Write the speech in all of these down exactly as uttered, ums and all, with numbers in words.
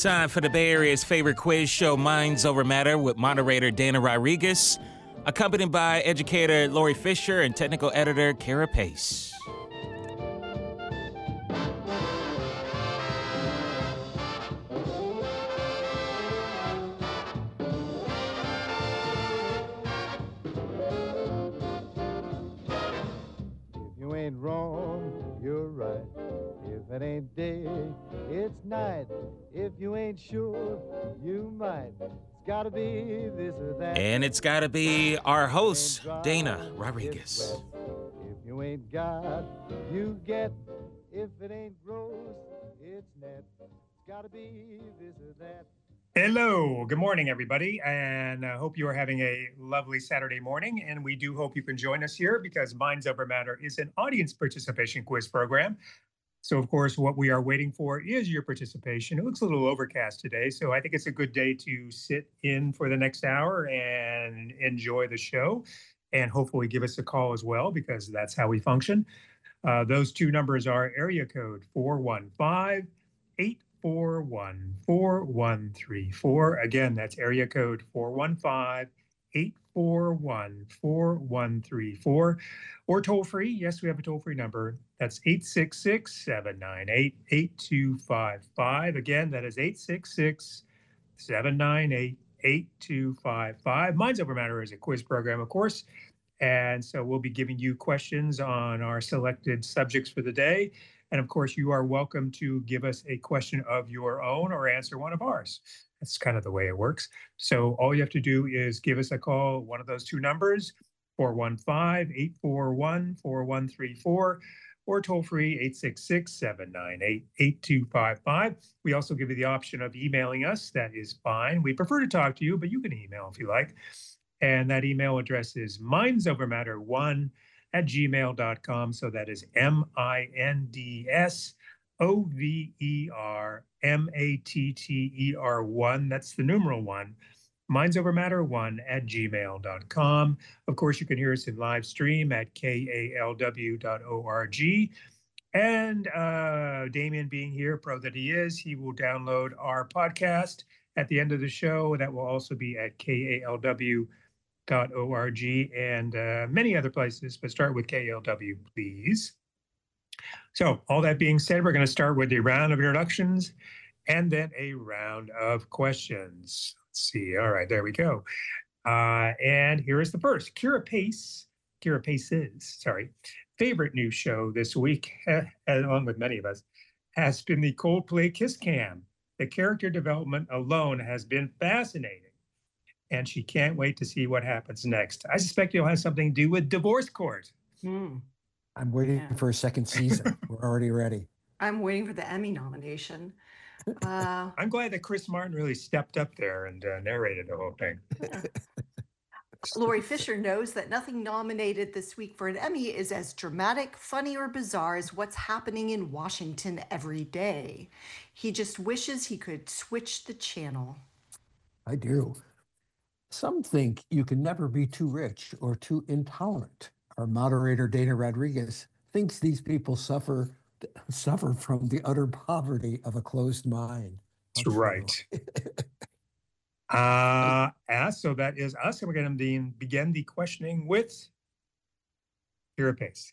Time for the Bay Area's favorite quiz show, Minds Over Matter, with moderator Dana Rodriguez, accompanied by educator Lori Fisher and technical editor Kara Pace. If you ain't wrong, you're right. If it ain't day, it's night. If you ain't sure, you might. It's gotta be this or that. And it's gotta be our host, Dana Rodriguez. If you ain't God, you get. If it ain't gross, it's net. It's gotta be this or that. Hello, good morning, everybody, and I hope you are having a lovely Saturday morning. And we do hope you can join us here because Minds Over Matter is an audience participation quiz program. So, of course, what we are waiting for is your participation. It looks a little overcast today, so I think it's a good day to sit in for the next hour and enjoy the show, and hopefully give us a call as well, because that's how we function. Uh, those two numbers are area code four one five, eight four one, four one three four. Again, that's area code four one five, eight four one, four one three four. Or toll free. Yes, we have a toll free number. That's eight six six, seven nine eight, eight two five five. Again, that is eight six six, seven nine eight, eight two five five. Minds Over Matter is a quiz program, of course. And so we'll be giving you questions on our selected subjects for the day. And of course, you are welcome to give us a question of your own or answer one of ours. That's kind of the way it works. So all you have to do is give us a call, one of those two numbers, four one five, eight four one, four one three four, or toll free eight six six, seven nine eight, eight two five five. We also give you the option of emailing us. That is fine. We prefer to talk to you, but you can email if you like. And that email address is mindsovermatter one at gmail dot com. So that is M I N D S O V E R M A T T E R one. That's the numeral one. mindsovermatter one at gmail dot com. Of course, you can hear us in live stream at K A L W dot org. And uh, Damien being here, pro that he is, he will download our podcast at the end of the show. That will also be at K A L W dot org and uh, many other places, but start with K L W, please. So all that being said, we're going to start with a round of introductions and then a round of questions. Let's see. All right, there we go. Uh, and here is the first. Kara Pace, Kara Pace's, sorry, favorite new show this week, along with many of us, has been the Coldplay Kiss Cam. The character development alone has been fascinating, and she can't wait to see what happens next. I suspect you'll have something to do with Divorce Court. Mm. I'm waiting Yeah. for a second season. We're already ready. I'm waiting for the Emmy nomination. Uh, I'm glad that Chris Martin really stepped up there and uh, narrated the whole thing. yeah. Lori Fisher knows that nothing nominated this week for an Emmy is as dramatic, funny, or bizarre as what's happening in Washington every day. He just wishes he could switch the channel. I do. Some think you can never be too rich or too intolerant. Our moderator, Dana Rodriguez, thinks these people suffer suffer from the utter poverty of a closed mind. That's right. uh, uh, so that is us, and we're going to begin the questioning with Kara Pace.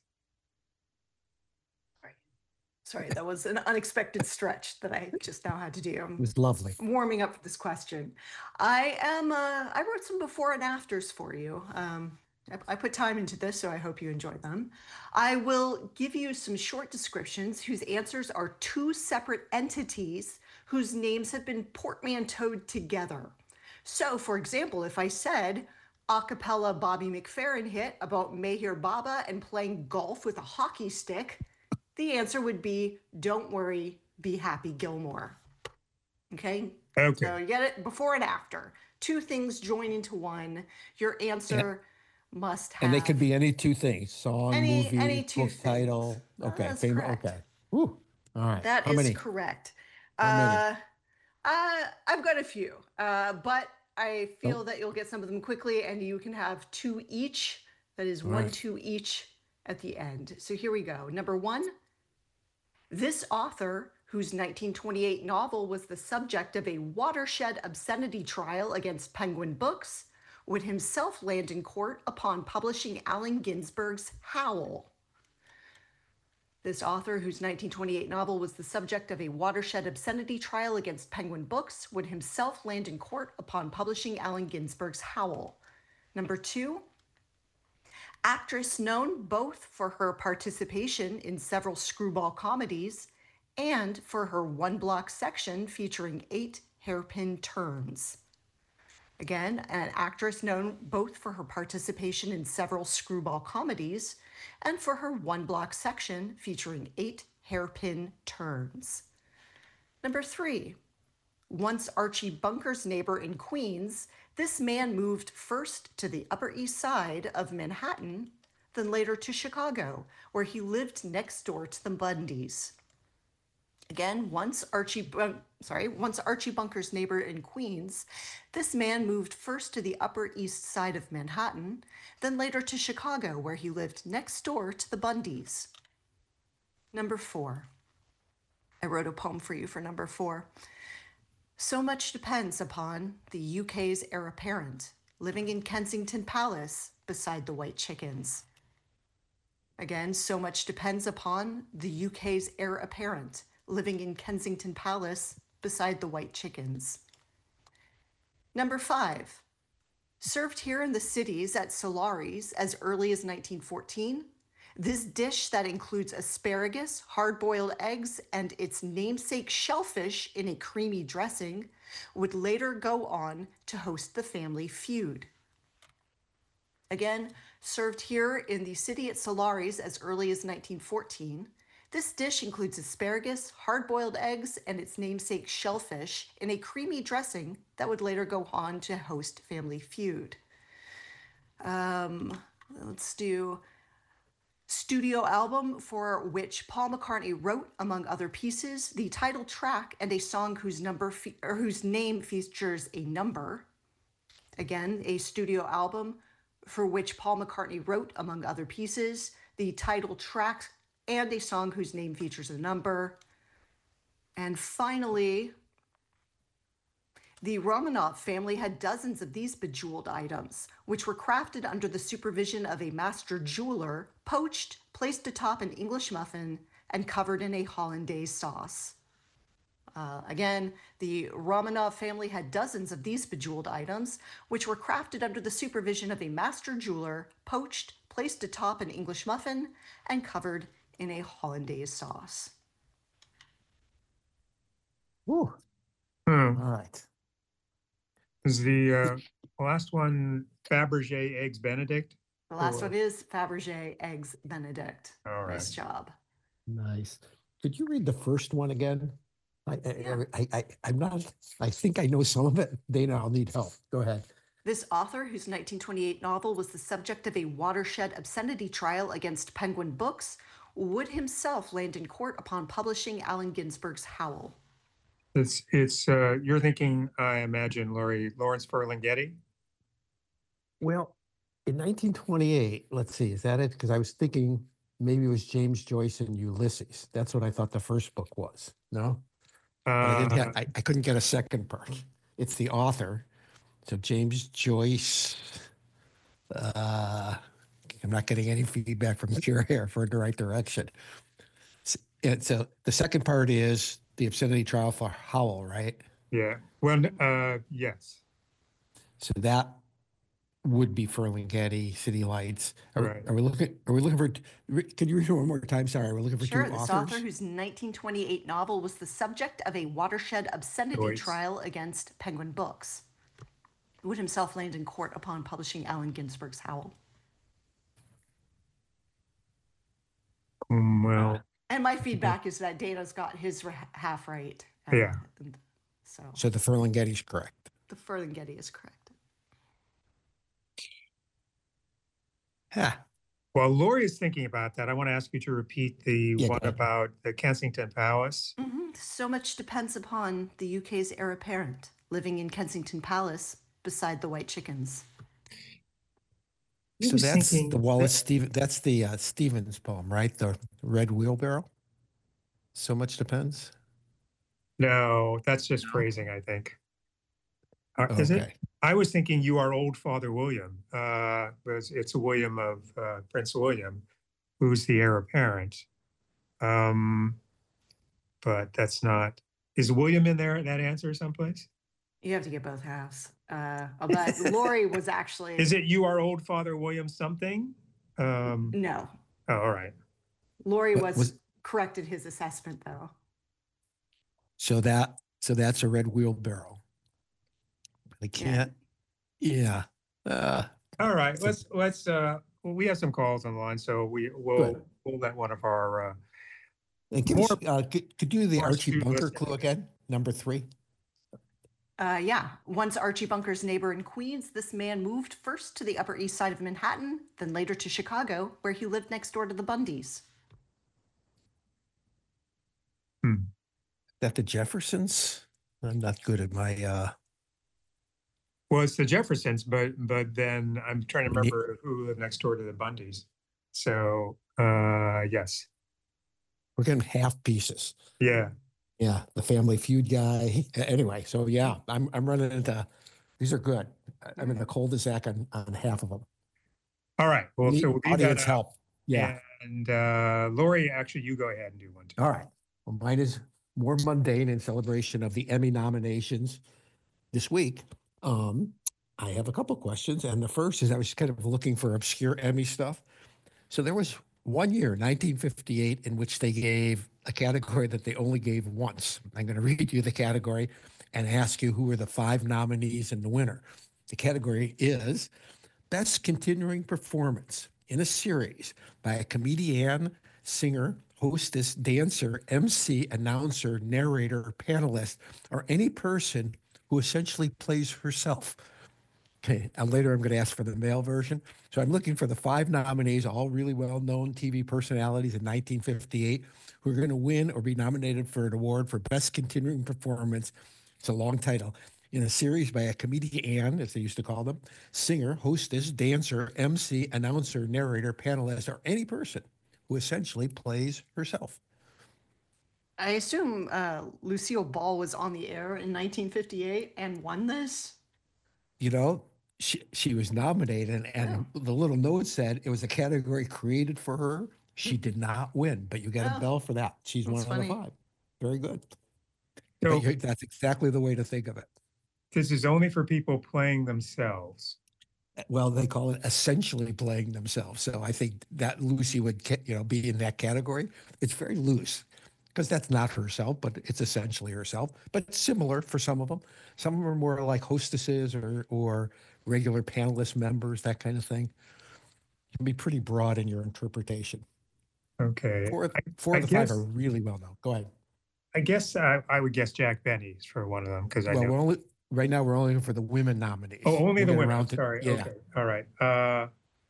Sorry, that was an unexpected stretch that I just now had to do. It was lovely. Warming up for this question. I am, uh, I wrote some before and afters for you. Um, I, I put time into this, so I hope you enjoy them. I will give you some short descriptions whose answers are two separate entities whose names have been portmanteaued together. So, for example, if I said, a cappella Bobby McFerrin hit about Meher Baba and playing golf with a hockey stick, the answer would be, don't worry, be happy, Gilmore. Okay? Okay. So you get it before and after. Two things join into one. Your answer yeah. must have. And they could be any two things: song, any, movie, any two book things. title. Okay. That's Fam- correct. Okay. Woo. All right. That How is many? correct. How uh, many? Uh, I've got a few, uh, but I feel Oh. that you'll get some of them quickly, and you can have two each. That is All one, right. two each at the end. So here we go. Number one. This author, whose nineteen twenty-eight novel was the subject of a watershed obscenity trial against Penguin Books, would himself land in court upon publishing Allen Ginsberg's Howl. This author, whose nineteen twenty-eight novel was the subject of a watershed obscenity trial against Penguin Books, would himself land in court upon publishing Allen Ginsberg's Howl. Number two, actress known both for her participation in several screwball comedies and for her one-block section featuring eight hairpin turns. Again, an actress known both for her participation in several screwball comedies and for her one-block section featuring eight hairpin turns. Number three, once Archie Bunker's neighbor in Queens, this man moved first to the Upper East Side of Manhattan, then later to Chicago, where he lived next door to the Bundys. Again, once Archie, Bun- sorry, once Archie Bunker's neighbor in Queens, this man moved first to the Upper East Side of Manhattan, then later to Chicago, where he lived next door to the Bundys. Number four. I wrote a poem for you for number four. So much depends upon the U K's heir apparent, living in Kensington Palace beside the white chickens. Again, so much depends upon the U K's heir apparent, living in Kensington Palace beside the white chickens. Number five, served here in the cities at Solari's as early as nineteen fourteen, this dish that includes asparagus, hard-boiled eggs, and its namesake shellfish in a creamy dressing would later go on to host the Family Feud. Again, served here in the city at Solari's as early as nineteen fourteen, this dish includes asparagus, hard-boiled eggs, and its namesake shellfish in a creamy dressing that would later go on to host Family Feud. Um, let's do studio album for which Paul McCartney wrote, among other pieces, the title track and a song whose number fe- or whose name features a number. Again, a studio album for which Paul McCartney wrote, among other pieces, the title track and a song whose name features a number. And finally, the Romanov family had dozens of these bejeweled items, which were crafted under the supervision of a master jeweler, poached, placed atop an English muffin, and covered in a hollandaise sauce. Uh, again, the Romanov family had dozens of these bejeweled items, which were crafted under the supervision of a master jeweler, poached, placed atop an English muffin, and covered in a hollandaise sauce. Woo. Hmm. All right. Is the uh, last one Fabergé Eggs Benedict? The last Or- one is Fabergé Eggs Benedict. All right. Nice job. Nice. Could you read the first one again? I, I, Yeah. I, I, I'm not, I think I know some of it. Dana, I'll need help. Go ahead. This author, whose nineteen twenty-eight novel was the subject of a watershed obscenity trial against Penguin Books, would himself land in court upon publishing Allen Ginsberg's Howl. It's, it's, uh, you're thinking, I imagine, Lori, Lawrence Ferlinghetti? Well, in nineteen twenty-eight, let's see, is that it? Because I was thinking maybe it was James Joyce and Ulysses. That's what I thought the first book was. No? But I didn't Uh, have, I, I couldn't get a second part. It's the author. So James Joyce. Uh, I'm not getting any feedback from your hair for the right direction. S- And so the second part is the obscenity trial for Howell, right? yeah, well, uh, yes, So that would be Ferlinghetti, City Lights. Are, we- Right. are we looking? Are we looking for? re- Could you read it one more time? Sorry, are we looking for Sure, two this authors? author, whose nineteen twenty-eight novel was the subject of a watershed obscenity Joyce. trial against Penguin Books, would himself land in court upon publishing Allen Ginsberg's Howl. Mm, well, And my feedback is that Dana's got his ra- half right. uh, Yeah. and So So the Ferlinghetti's correct. the Ferlinghetti is correct. Yeah. while Lori is thinking about that, I want to ask you to repeat the Yeah, go one ahead. about the Kensington Palace. Mhm. So much depends upon the U K's heir apparent, living in Kensington Palace beside the white chickens. I So was that's thinking the Wallace Steven. That's the uh, Stevens poem, right? The Red Wheelbarrow. So much depends. No, that's just No? phrasing, I think. Uh, is it? Okay. I was thinking you are old Father William. Uh, it's, it's William of uh, Prince William, who's the heir apparent. Um, but that's not. Is William in there? That answer someplace? You have to get both halves. Uh, but Lori was actually. Is it you are old Father William something? Um, No. oh, all right. Lori What was, was- corrected his assessment though. So that so that's a red wheelbarrow. I can't. Yeah. Uh, All right. So- Let's let's. Uh, well, we have some calls online, so we will Good. we'll let one of our. Uh, and give More- us, uh, could, could you do the more Archie astute Bunker listener. clue again? Number three. Uh, yeah. Once Archie Bunker's neighbor in Queens, this man moved first to the Upper East Side of Manhattan, then later to Chicago, where he lived next door to the Bundys. That the Jeffersons? I'm not good at my. Uh, well, it's the Jeffersons, but but then I'm trying to We need- remember who lived next door to the Bundys. So uh, yes, we're getting half pieces. yeah. Yeah, the Family Feud guy. Anyway, so yeah, I'm I'm running into. These are good. I'm in the cul-de-sac on, on half of them. All right. Well, Need so we'll leave that audience out. help. Yeah. And uh, Lori, actually, you go ahead and do one too. All right. Well, mine is more mundane in celebration of the Emmy nominations this week. Um, I have a couple questions, and the first is I was kind of looking for obscure Emmy stuff. So there was one year, nineteen fifty-eight, in which they gave a category that they only gave once. I'm going to read you the category and ask you who were the five nominees and the winner. The category is Best Continuing Performance in a Series by a comedian, singer, hostess, dancer, M C, announcer, narrator, panelist, or any person who essentially plays herself. Okay, and later I'm going to ask for the male version. So I'm looking for the five nominees, all really well-known T V personalities in nineteen fifty-eight, who are going to win or be nominated for an award for Best Continuing Performance. It's a long title. In a series by a comedian, as they used to call them, singer, hostess, dancer, M C, announcer, narrator, panelist, or any person who essentially plays herself. I assume uh, Lucille Ball was on the air in nineteen fifty-eight and won this. You know, she she was nominated, and, and the little note said it was a category created for her. She did not win, but you get Oh, a bell for that. She's one that's of the funny. five. Very good. So But you- that's exactly the way to think of it. this is only for people playing themselves. Well, they call it essentially playing themselves. So I think that Lucy would, ca- you know, be in that category. It's very loose because that's not herself, but it's essentially herself. But similar for some of them. Some of them are more like hostesses or or regular panelist members, that kind of thing. You can be pretty broad in your interpretation. Okay. Four, I, four I of the five guess- are really well known. Go ahead. I guess I, I would guess Jack Benny's for one of them because I Well, know. we're only right now. We're only looking for the women nominees. Oh, only We'll the get women. around to- Sorry. yeah. Okay. All right. Uh,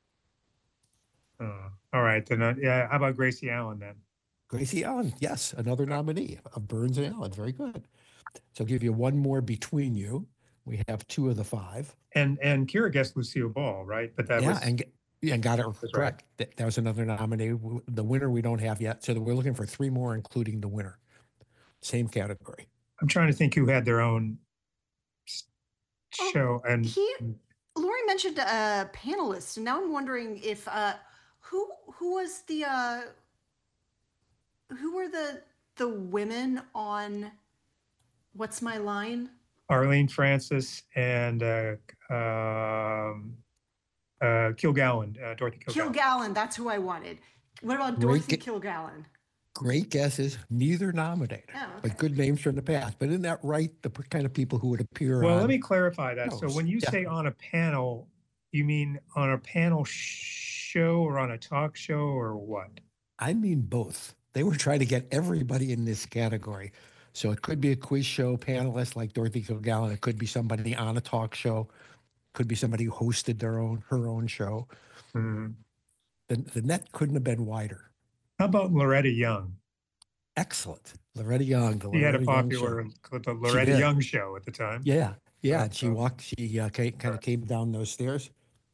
uh, all right. Then, uh, yeah. How about Gracie Allen then? Gracie Allen, yes, another nominee of Burns and Allen. Very good. So I'll give you one more between you. We have two of the five. And and Kira guessed Lucille Ball, right? But that yeah, was and get- yeah, and got it right. correct. That, that was another nominee. W- The winner we don't have yet, so we're looking for three more, including the winner. Same category. I'm trying to think who had their own s- Oh, show and he- Lori mentioned a panelist, and now I'm wondering if uh, who who was the uh, who were the the women on What's My Line? Arlene Francis and uh, um, uh, Kilgallen, uh, Dorothy Kilgallen. Kilgallen, that's who I wanted. What about Great Dorothy ge- Kilgallen? Great guesses, neither nominated, Oh, okay. but good names from the past. But isn't that right? The p- kind of people who would appear Well, on. let me clarify that. So shows. when you Yeah. say on a panel, you mean on a panel show or on a talk show or what? I mean both. They were trying to get everybody in this category. So it could be a quiz show panelist like Dorothy Kilgallen. It could be somebody on a talk show. Could be somebody who hosted their own her own show. Hmm. The, the net couldn't have been wider. How about Loretta Young? Excellent. Loretta Young. The She had a Loretta Young show. popular the Loretta did. Young show at the time. Yeah. Yeah. Uh, And she uh, walked, she uh, kind of came down those stairs.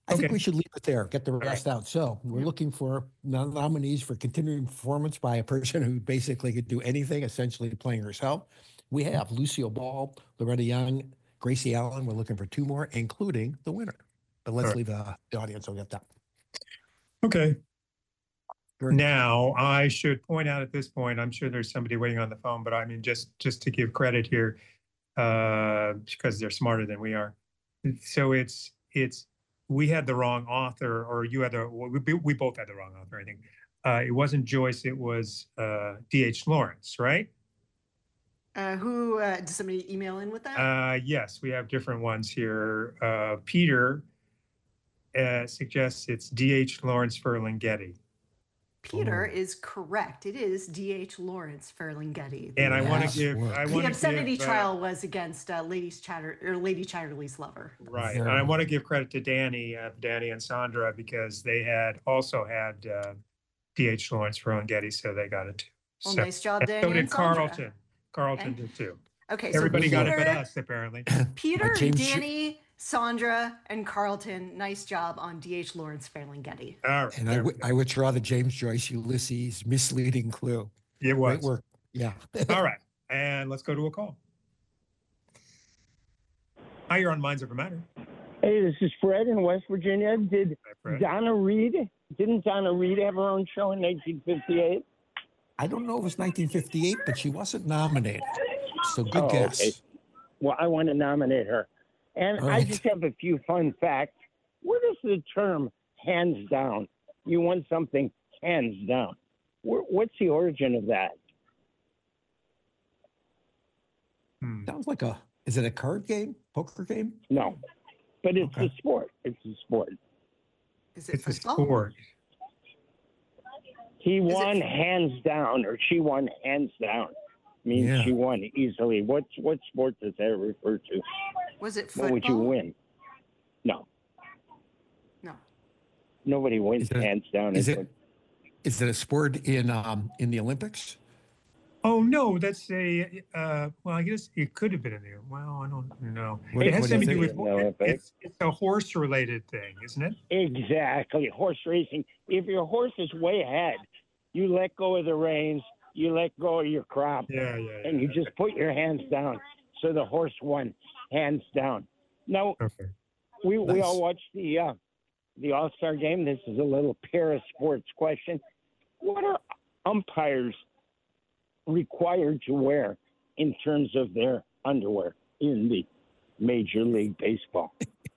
I think Okay. we should leave it there, get the right. rest out. So we're Yeah. looking for nom- nominees for continuing performance by a person who basically could do anything, essentially playing herself. We have Lucille Ball, Loretta Young, Gracie Allen. We're looking for two more, including the winner. But let's All right. leave uh, the audience will get that. Okay. Very good. Now, I should point out at this point, I'm sure there's somebody waiting on the phone, but I mean, just just to give credit here, uh, because they're smarter than we are. So it's it's we had the wrong author, or you had the we, we both had the wrong author. I think uh, it wasn't Joyce, it was uh, D H Lawrence, right? Uh, who uh, did somebody email in with that? Uh, yes, we have different ones here. Uh, Peter uh, suggests it's D H Lawrence Ferlinghetti. Peter Oh. is correct. It is D H Lawrence Ferlinghetti. And I want Yes, to give, work. I The want to obscenity give, uh, trial was against uh, Lady's Chatter or Lady Chatterley's lover. right. Very And I good. want to give credit to Danny, uh, Danny and Sandra, because they had also had uh, D H Lawrence Ferlinghetti, so they got it too. Well, So- nice job, and Danny so and did Sandra. Carlton. Carlton Okay. did too. Okay, so Everybody got it but Peter, us, apparently. Peter, James Sh- Danny, Sandra, and Carlton. Nice job on D H Lawrence Ferlinghetti. All right. And I, there we w- go. I withdraw the James Joyce Ulysses misleading clue. It Great was. work. Yeah. All right. And let's go to a call. Hi, you're on Minds Over Matter. Hey, this is Fred in West Virginia. Did Hi, Fred. Donna Reed, didn't Donna Reed have her own show in nineteen fifty-eight? I don't know if it was nineteen fifty-eight, but she wasn't nominated. So good Oh, guess. okay. Well, I want to nominate her. And All I right. just have a few fun facts. Where does the term hands down? You won something hands down. Where, what's the origin of that? Hmm. Sounds like a, is it a card game? Poker game? No. But it's Okay. a sport. It's a sport. Is it It's a football? sport. He it- won hands down, or she won hands down. Means Yeah. she won easily. What what sport does that refer to? Was it What football? would you win? No. No. Nobody wins Is it- hands down. Is It's it, is it a sport in, um, in the Olympics? Oh, no, that's a, uh, well, I guess it could have been in there. Well, I don't know. What- It has what do you something to do think? with, No, it- but- it's, it's a horse-related thing, isn't it? Exactly. Horse racing. If your horse is way ahead, you let go of the reins, you let go of your crop, Yeah, yeah, yeah. and you just put your hands down. So the horse won hands down. Now, Okay. we, we Nice. all watched the uh, the All Star game. This is a little para sports question. What are umpires required to wear in terms of their underwear in the Major League Baseball?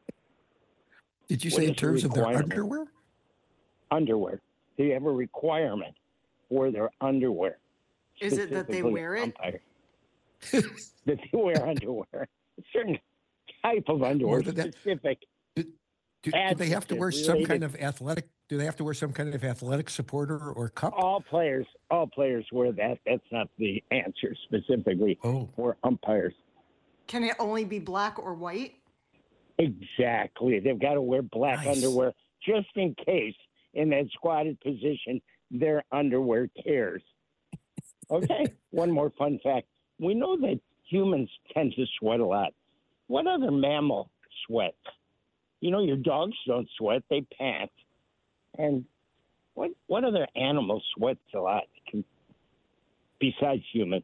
Did you What say in is the terms of their requirement? underwear? Underwear. Do you have a requirement for their underwear? Is it that they Specifically wear it? umpire. That they wear underwear. A certain type of underwear, More than that. specific. Do, do they have to Adjective wear some kind related- of athletic, do they have to wear some kind of athletic supporter or cup? All players, all players wear that. That's not the answer specifically Oh, for umpires. Can it only be black or white? Exactly. They've got to wear black Nice. underwear just in case in that squatted position their underwear tears. Okay. One more fun fact. We know that humans tend to sweat a lot. What other mammal sweats? You know, your dogs don't sweat, they pant. And what what other animal sweats a lot can, besides humans?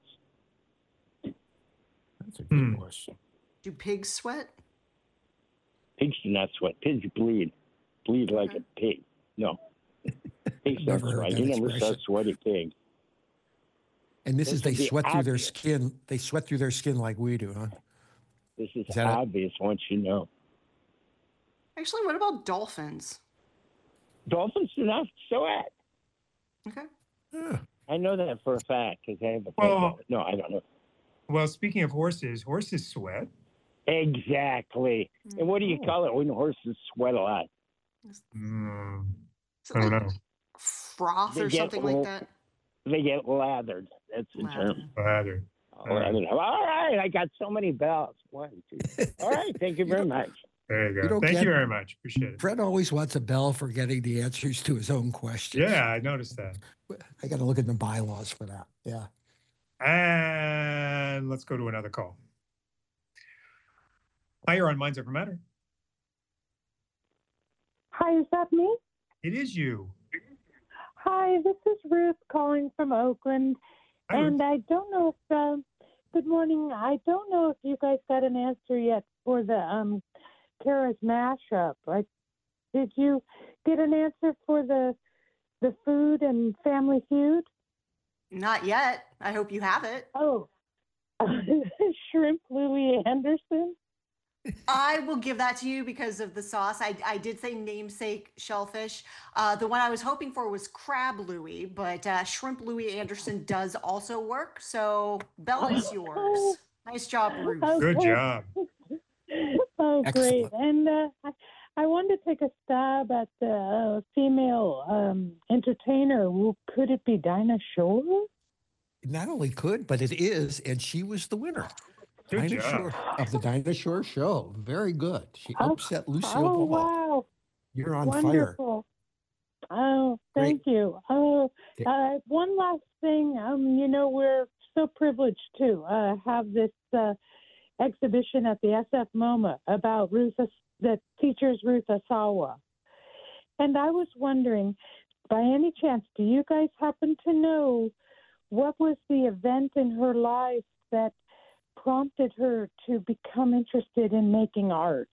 that's a good Hmm. question. Do pigs sweat? Pigs do not sweat. Pigs bleed. Bleed like a pig. No. Pigs don't Never heard sweat. that You never saw a expression. sweaty pig. And this This is, they would be sweat through their obvious. skin, they sweat through their skin like we do, huh? This is, Is that it? obvious once you know. Actually, what about dolphins? Dolphins do not sweat. Okay. Yeah. I know that for a fact because I have a Well- No, I don't know. Well, speaking of horses, horses sweat. Exactly. And what do you Oh. call it when horses sweat a lot? Hmm. Is it I don't like know. froth They or get something like little- that? They get lathered. That's the Lather. term. Lather. Lathered. All right. I got so many bells. One, two. All right. Thank you You very don't- much. There you You go. don't Thank get- you very much. Appreciate it. Fred always wants a bell for getting the answers to his own questions. Yeah, I noticed that. I got to look at the bylaws for that. Yeah. And let's go to another call. Hi, you're on Minds Over Matter. Hi, is that me? It is you. Hi, this is Ruth calling from Oakland. Hi, Ruth. And I don't know if, uh, good morning. I don't know if you guys got an answer yet for the um, Kara's mashup. I, did you get an answer for the the food and Family Feud? Not yet. I hope you have it. Oh, Shrimp Louis Anderson? I will give that to you because of the sauce. I, I did say namesake shellfish. Uh, the one I was hoping for was crab Louis, but uh, shrimp Louis Anderson does also work. So Bella is yours. Nice job, Ruth. Good Okay. job. Oh, great. Excellent. And uh, I, I wanted to take a stab at the uh, female um, entertainer. Well, could it be Dinah Shore? Not only could, but it is, and she was the winner. Good Dinah job. Shore, of the Dinah Shore Show. Very good. She Oh, upset Lucille oh, Ball. wow. You're on fire. Wonderful. Oh, thank you. Oh, Okay. uh, one last thing. Um, you know, we're so privileged to uh, have this uh, exhibition at the S F MoMA about Ruth, As- the teacher's Ruth Asawa. And I was wondering, by any chance, do you guys happen to know what was the event in her life that prompted her to become interested in making art?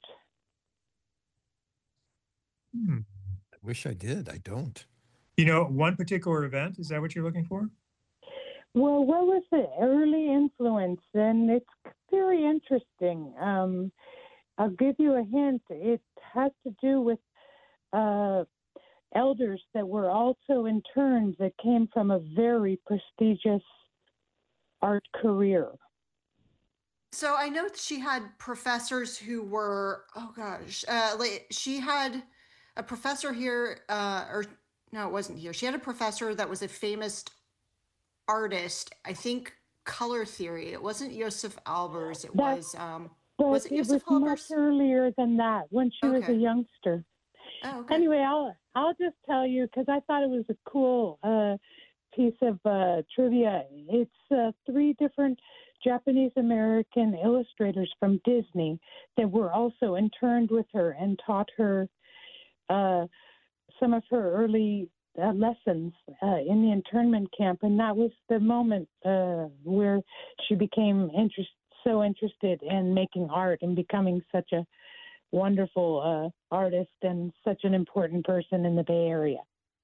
Hmm. I wish I did. I don't. You know, one particular event, is that what you're looking for? Well, what was the early influence? And it's very interesting. Um, I'll give you a hint. It has to do with uh, elders that were also interns that came from a very prestigious art career. So I know that she had professors who were, oh gosh, uh, like she had a professor here, uh, or no, it wasn't here. She had a professor that was a famous artist. I think color theory. It wasn't Josef Albers. It That- was, um, But Was it it Josef was much Albers? earlier than that, when she was a Okay. youngster. oh, okay. Anyway, I'll I'll just tell you because I thought it was a cool uh, piece of uh, trivia. It's uh, three different Japanese American illustrators from Disney that were also interned with her and taught her uh, some of her early uh, lessons uh, in the internment camp, and that was the moment uh, where she became interest, so interested in making art and becoming such a wonderful uh, artist and such an important person in the Bay Area.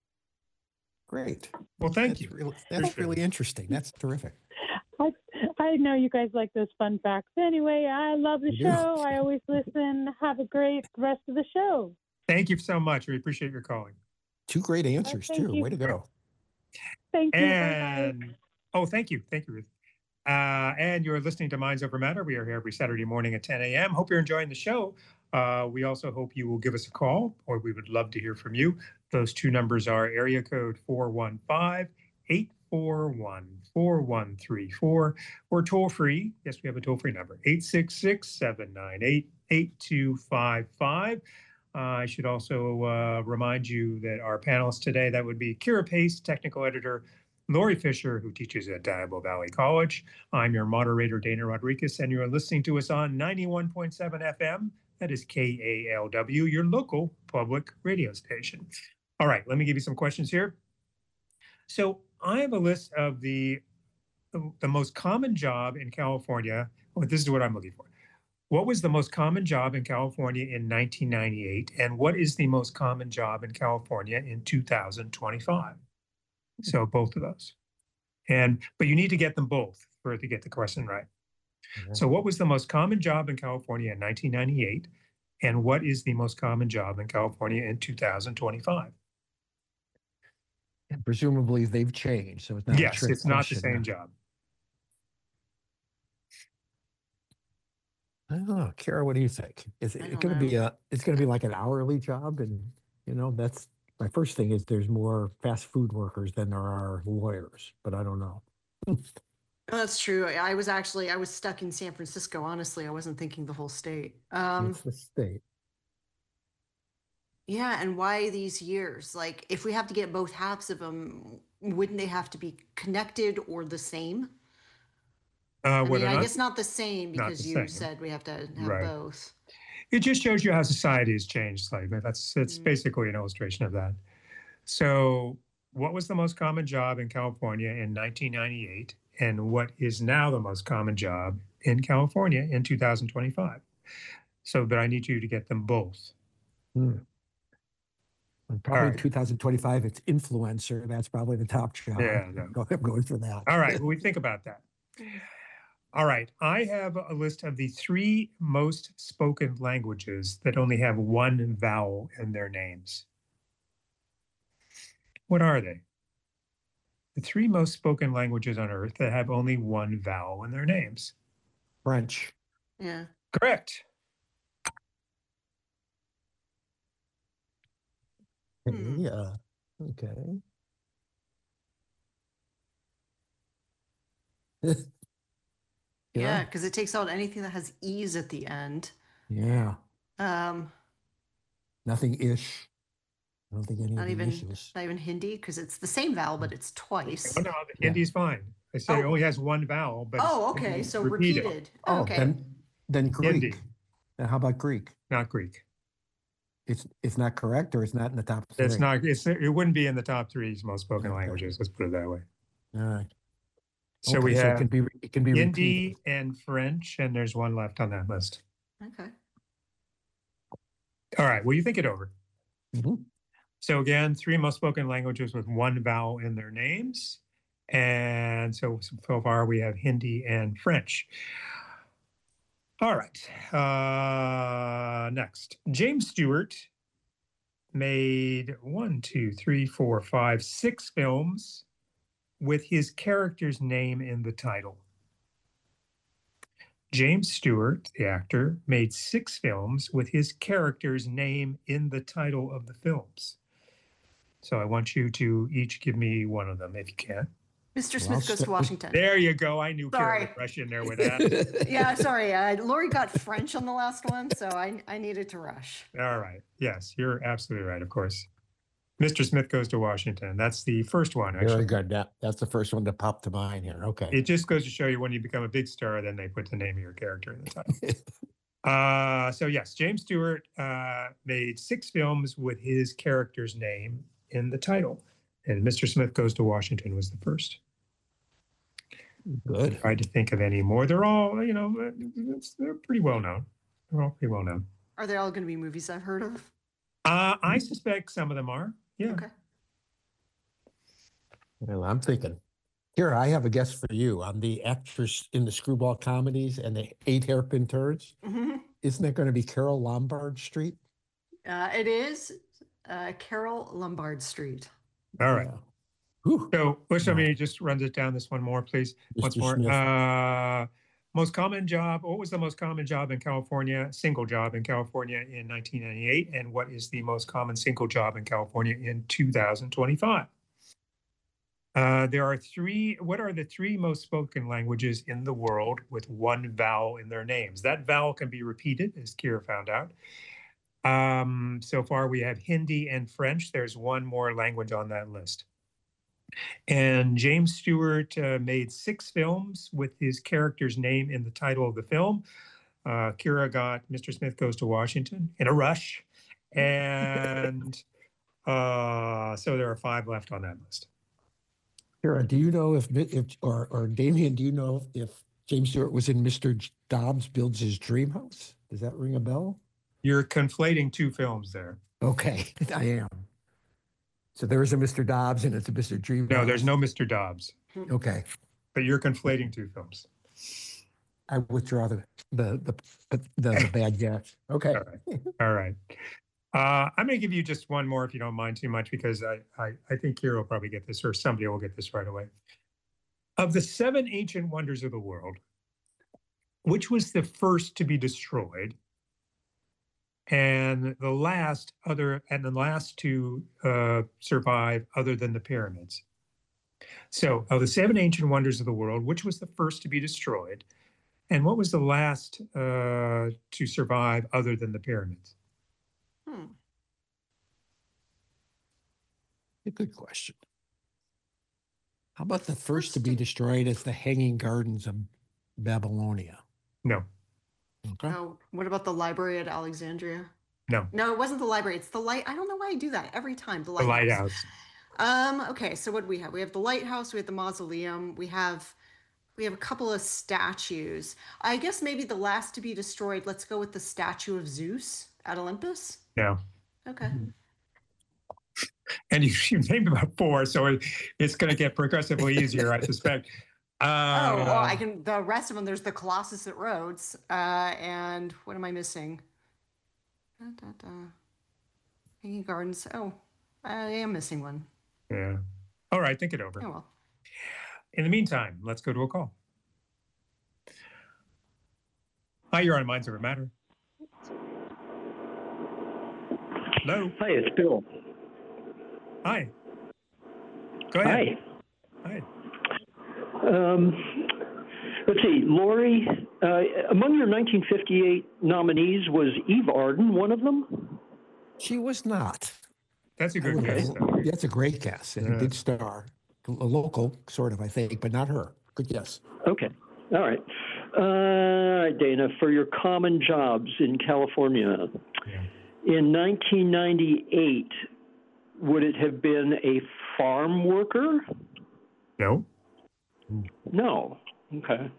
Great. Well, thank That's you. really, that's Appreciate really it. interesting. That's terrific. I, I know you guys like those fun facts. Anyway, I love the We do. show. I always listen. Have a great rest of the show. Thank you so much. We appreciate your calling. Two great answers, thank too. you. Way to go. Thank you. Bye-bye. And oh, thank you. Thank you, Ruth. Uh, and you're listening to Minds Over Matter. We are here every Saturday morning at ten a.m. Hope you're enjoying the show. Uh, we also hope you will give us a call, or we would love to hear from you. Those two numbers are area code four one five, eight four one, four one three four, or toll free. Yes, we have a toll free number, eight six six, seven nine eight, eight two five five. Uh, I should also uh, remind you that our panelists today, that would be Kara Pace, technical editor, Lori Fisher, who teaches at Diablo Valley College. I'm your moderator, Dana Rodriguez, and you're listening to us on ninety-one point seven F M. That is K A L W, your local public radio station. All right, let me give you some questions here. So I have a list of the, the, the most common job in California. Oh, this is what I'm looking for. What was the most common job in California in nineteen ninety-eight? And what is the most common job in California in two thousand twenty-five? So both of those. And but you need to get them both for to get the question right. Mhm. So what was the most common job in California in nineteen ninety-eight? And what is the most common job in California in two thousand twenty-five? And presumably they've changed, so it's not a Yes, trick it's not the question. same job. I don't know. Kara, what do you think? Is I it don't going to be know. a? It's going to be like an hourly job, and you know that's my first thing is there's more fast food workers than there are lawyers, but I don't know. Oh, that's true. I I was actually I was stuck in San Francisco. Honestly, I wasn't thinking the whole state. Um, It's the state. yeah, and why these years? Like, if we have to get both halves of them, wouldn't they have to be connected or the same? Uh, I whether mean, or I not, guess not the same not because the you same. said we have to have Right. both. It just shows you how society has changed slightly. That's it's Mm. basically an illustration of that. So, what was the most common job in California in nineteen ninety-eight, and what is now the most common job in California in two thousand twenty-five? So, but I need you to get them both. Hmm. And probably right. two thousand twenty-five, it's influencer. That's probably the top job. Yeah, no. Go- I'm going for that. All right, well, we think about that. All right, I have a list of the three most spoken languages that only have one vowel in their names. What are they? The three most spoken languages on Earth that have only one vowel in their names. French. Yeah. Correct. Hmm. Yeah. Okay. Yeah, because it takes out anything that has e's at the end. Yeah. Um, Nothing ish. I don't think any not of the even issues. not even Hindi, because it's the same vowel, but it's twice. Oh, no, the Yeah. Hindi's fine. I say it Oh. only has one vowel, but Oh, it's okay. So repeated. repeated. Oh, okay. then then Greek. Hindi. Now, how about Greek? Not Greek. It's it's not correct, or it's not in the top three. It's not. It's it wouldn't be in the top three most spoken Okay. languages. Let's put it that way. All right. So Okay, we so have it can be it can be Hindi repeated. and French, and there's one left on that list. Okay. All right. Well, you think it over. Mhm. So again, three most spoken languages with one vowel in their names. And so, so far we have Hindi and French. All right. Uh, next, James Stewart made one, two, three, four, five, six films with his character's name in the title. James Stewart, the actor, made six films with his character's name in the title of the films. So I want you to each give me one of them if you can. Mister Well, Smith I'll goes to start with- Washington. There you go. I knew Kara Sorry. would rush in there with that. Yeah, sorry. Uh, Lori got French on the last one, so I I needed to rush. All right. Yes, you're absolutely right, of course. Mister Smith Goes to Washington. That's the first one, Very actually. good. That, that's the first one that popped to mind here. Okay. It just goes to show you when you become a big star, then they put the name of your character in the title. Uh, so yes, James Stewart uh, made six films with his character's name in the title, and Mister Smith Goes to Washington was the first. Good. Tried to think of any more. They're all, you know, it's, they're pretty well known. They're all pretty well known. Are they all going to be movies I've heard of? Uh, I suspect some of them are. Yeah. Okay. Well, I'm thinking. Here, I have a guess for you on the actress in the screwball comedies and the eight hairpin turds. hmm Isn't it going to be Carol Lombard Street? Uh, it is uh, Carol Lombard Street. All right. Yeah. Whew. So let's let Wow. me just run this down this one more, please. Once Mister more. Smith. Uh, most common job. What was the most common job in California? Single job in California in nineteen ninety-eight, and what is the most common single job in California in two thousand twenty-five? Uh, there are three. What are the three most spoken languages in the world with one vowel in their names? That vowel can be repeated, as Kira found out. Um, so far, we have Hindi and French. There's one more language on that list. And James Stewart uh, made six films with his character's name in the title of the film. Uh, Kira got Mister Smith Goes to Washington in a rush. And uh, so there are five left on that list. Kara, do you know if, if or, or Damien, do you know if James Stewart was in Mister Dobbs Builds His Dream House? Does that ring a bell? You're conflating two films there. Okay, I am. So there is a Mister Dobbs and it's a Mister Dream No, House. there's no Mister Dobbs, Okay, but you're conflating two films. I withdraw the the the the, the, the bad guess. Okay. All right. All right. Uh, I'm going to give you just one more if you don't mind too much, because I, I, I think Kira will probably get this, or somebody will get this right away. Of the seven ancient wonders of the world, which was the first to be destroyed, and the last other, and the last to uh, survive other than the pyramids? So, of the seven ancient wonders of the world, which was the first to be destroyed, and what was the last uh, to survive other than the pyramids? Hmm. A good question. How about the first to be to- destroyed as the Hanging Gardens of Babylonia? No. Okay. Oh, what about the library at Alexandria? No, No, it wasn't the library. It's the light. I don't know why I do that every time. The the lighthouse. lighthouse. Um, okay, so what do we have? We have the lighthouse, we have the mausoleum, we have we have a couple of statues. I guess maybe the last to be destroyed, let's go with the statue of Zeus at Olympus. No. Okay. And you, you named about four, so it, it's going to get progressively easier, I suspect. Uh, Oh, well, I can the rest of them, there's the Colossus at Rhodes. Uh, and what am I missing? Da, da, da. Hanging Gardens. Oh, I am missing one. Yeah. All right, think it over. Oh well. In the meantime, let's go to a call. Hi, you're on Minds Over Matter. Hello. Hi, it's Bill. Hi. Go ahead. Hi. Hi. Um, let's see, Lori, uh, among your nineteen fifty-eight nominees, was Eve Arden one of them? She was not. That's a I good would guess. have- though. That's a great guess and Yeah. a big star. A local, sort of, I think, but not her. Good guess. Okay. All right. Uh, all right, Dana, for your common jobs in California, Yeah. in nineteen ninety-eight, would it have been a farm worker? No. No. Okay.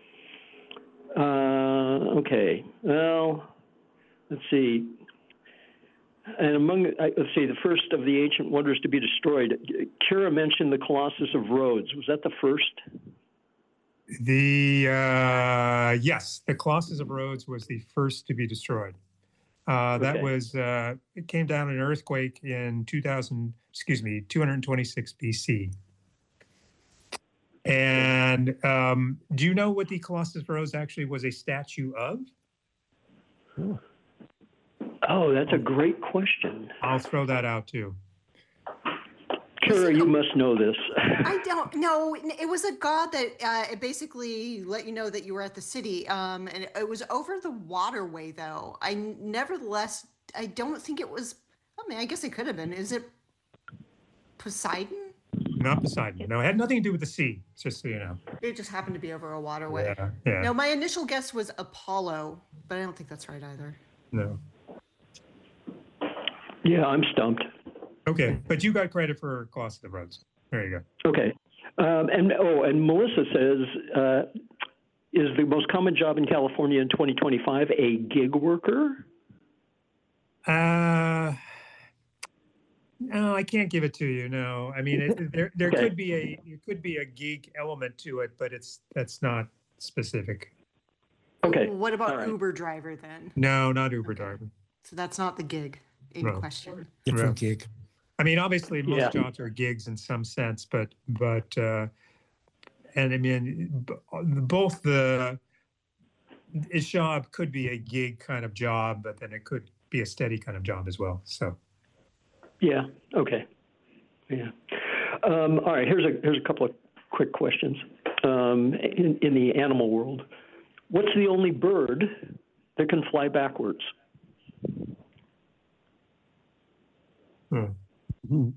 Uh, okay. Well, let's see. And among, I- let's see, the first of the ancient wonders to be destroyed, Kira mentioned the Colossus of Rhodes. Was that the first? The uh, yes, the Colossus of Rhodes was the first to be destroyed. Uh, that Okay. was uh, it came down in an earthquake in two thousand, excuse me, two hundred twenty-six B C. And um, do you know what the Colossus of Rhodes actually was a statue of? Oh, that's a great question. I'll throw that out too. Kira, you must know this. I don't know. It was a god that uh, it basically let you know that you were at the city. Um, and it was over the waterway, though. I nevertheless, I don't think it was. I mean, I guess it could have been. Is it Poseidon? Not Poseidon. No, it had nothing to do with the sea. Just so you know. It just happened to be over a waterway. Yeah. Yeah. No, my initial guess was Apollo, but I don't think that's right either. No. Yeah, I'm stumped. Okay, but you got credit for Colossus of Rhodes. There you go. Okay. Um, and oh, and Melissa says, uh, is the most common job in California in twenty twenty-five a gig worker? Uh, no, I can't give it to you. No, I mean it, there there Okay. could be a it could be a gig element to it, but it's that's not specific. Okay. What about All right. Uber driver then? No, not Uber Okay. driver. So that's not the gig in No. question. Different gig. I mean, obviously, most Yeah. jobs are gigs in some sense, but but uh, and I mean, b- both the this job could be a gig kind of job, but then it could be a steady kind of job as well. So Yeah. Okay. Yeah. Um, all right. Here's a here's a couple of quick questions. Um, in, in the animal world, what's the only bird that can fly backwards? hmm. Mhm.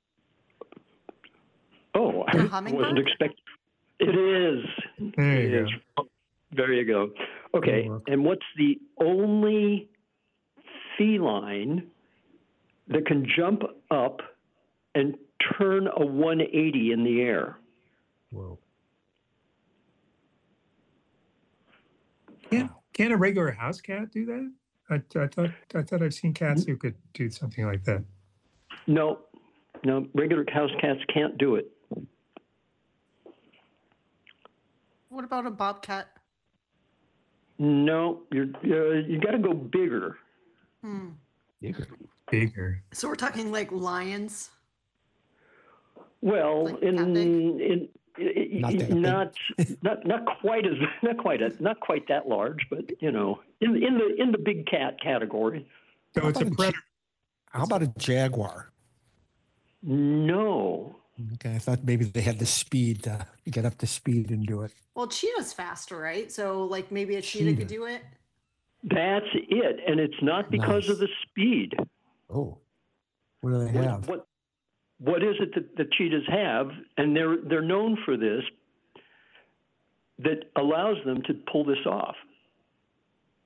Oh, I The wasn't hummingbird? expecting. It is. There It you is. go. There you go. Okay. Good work. And what's the only feline that can jump up and turn a one eighty in the air? Whoa. Can't can't a regular house cat do that? I, I thought I thought I've seen cats who could do something like that. No, no. Regular house cats can't do it. What about a bobcat? No, you're uh, you got to go bigger. Hmm. Bigger. Bigger. So we're talking like lions. Well, Like in that big? in, in Not that big. not not not quite as not quite a, not quite that large, but you know, in in the in the big cat category. So it's a about a predator. How about a jaguar? No. Okay, I thought maybe they had the speed to get up to speed and do it. Well, cheetah's faster, right? So like maybe a cheetah, could Cheetah. do it. That's it, and it's not because of Nice. the speed. Oh, what do they What, have? what what is it that the cheetahs have, and they're they're known for this, that allows them to pull this off?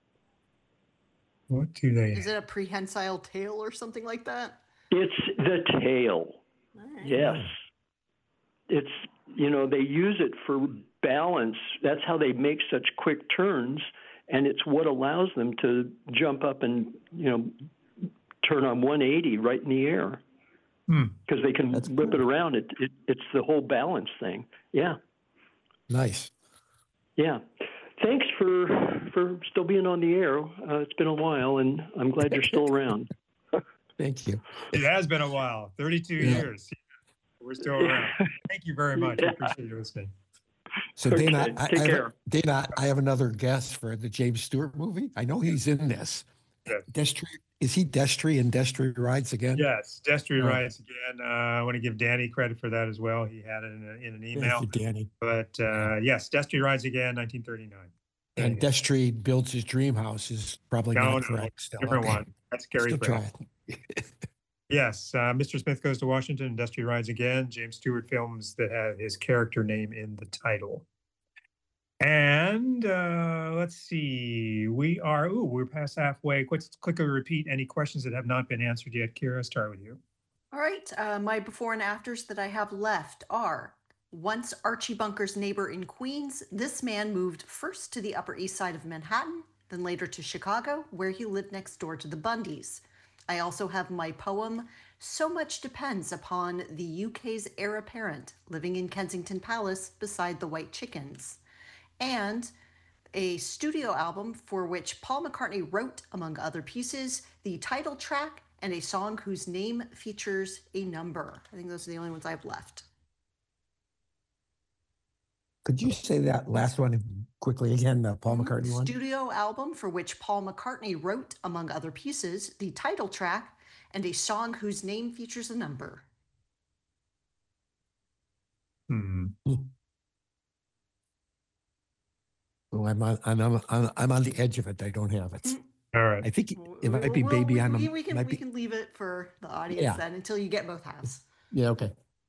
What do they? Is it a prehensile tail or something like that? It's the tail. All right. Yes. It's, you know, they use it for balance. That's how they make such quick turns. And it's what allows them to jump up and, you know, turn on one eighty right in the air. Because they can That's whip cool. it around. It, it It's the whole balance thing. Yeah. Nice. Yeah. Thanks for for still being on the air. Uh, it's been a while, and I'm glad you're still around. Thank you. It has been a while, thirty-two Yeah. years. We're still around. Thank you very much. I appreciate you listening. So Okay, Dana, I, take I have, care. Dana, I have another guess for the James Stewart movie. I know he's in this. Yes. Destry, is he Destry in Destry Rides Again? Yes, Destry Oh. writes again. Uh, I want to give Danny credit for that as well. He had it in, a, in an email. Thank you, Danny. But uh, yes, Destry rides again, nineteen thirty-nine. And Destry builds his dream house is probably No, not no, correct. Still. different Okay. one. That's Gary Still Pratt. try. Yes, uh, Mister Smith Goes to Washington, and Destry Rides Again. James Stewart films that have his character name in the title. And uh, let's see, we are, ooh, we're past halfway. Quick, click or repeat any questions that have not been answered yet. Kira, start with you. All right. Uh, my before and afters that I have left are: once Archie Bunker's neighbor in Queens, this man moved first to the Upper East Side of Manhattan, then later to Chicago, where he lived next door to the Bundys. I also have my poem, So Much Depends Upon the U K's Heir Apparent, living in Kensington Palace beside the White Chickens, and a studio album for which Paul McCartney wrote, among other pieces, the title track and a song whose name features a number. I think those are the only ones I've left. Could you say that last one quickly again, the Paul Mhm. McCartney one? Studio album for which Paul McCartney wrote, among other pieces, the title track and a song whose name features a number. Hmm. Well, I'm on, I'm, on, I'm on the edge of it. I don't have it. All right. I think it W- might be well, Baby we, I'm we, a, we can might we be, can leave it for the audience Yeah. then until you get both halves. yeah, okay.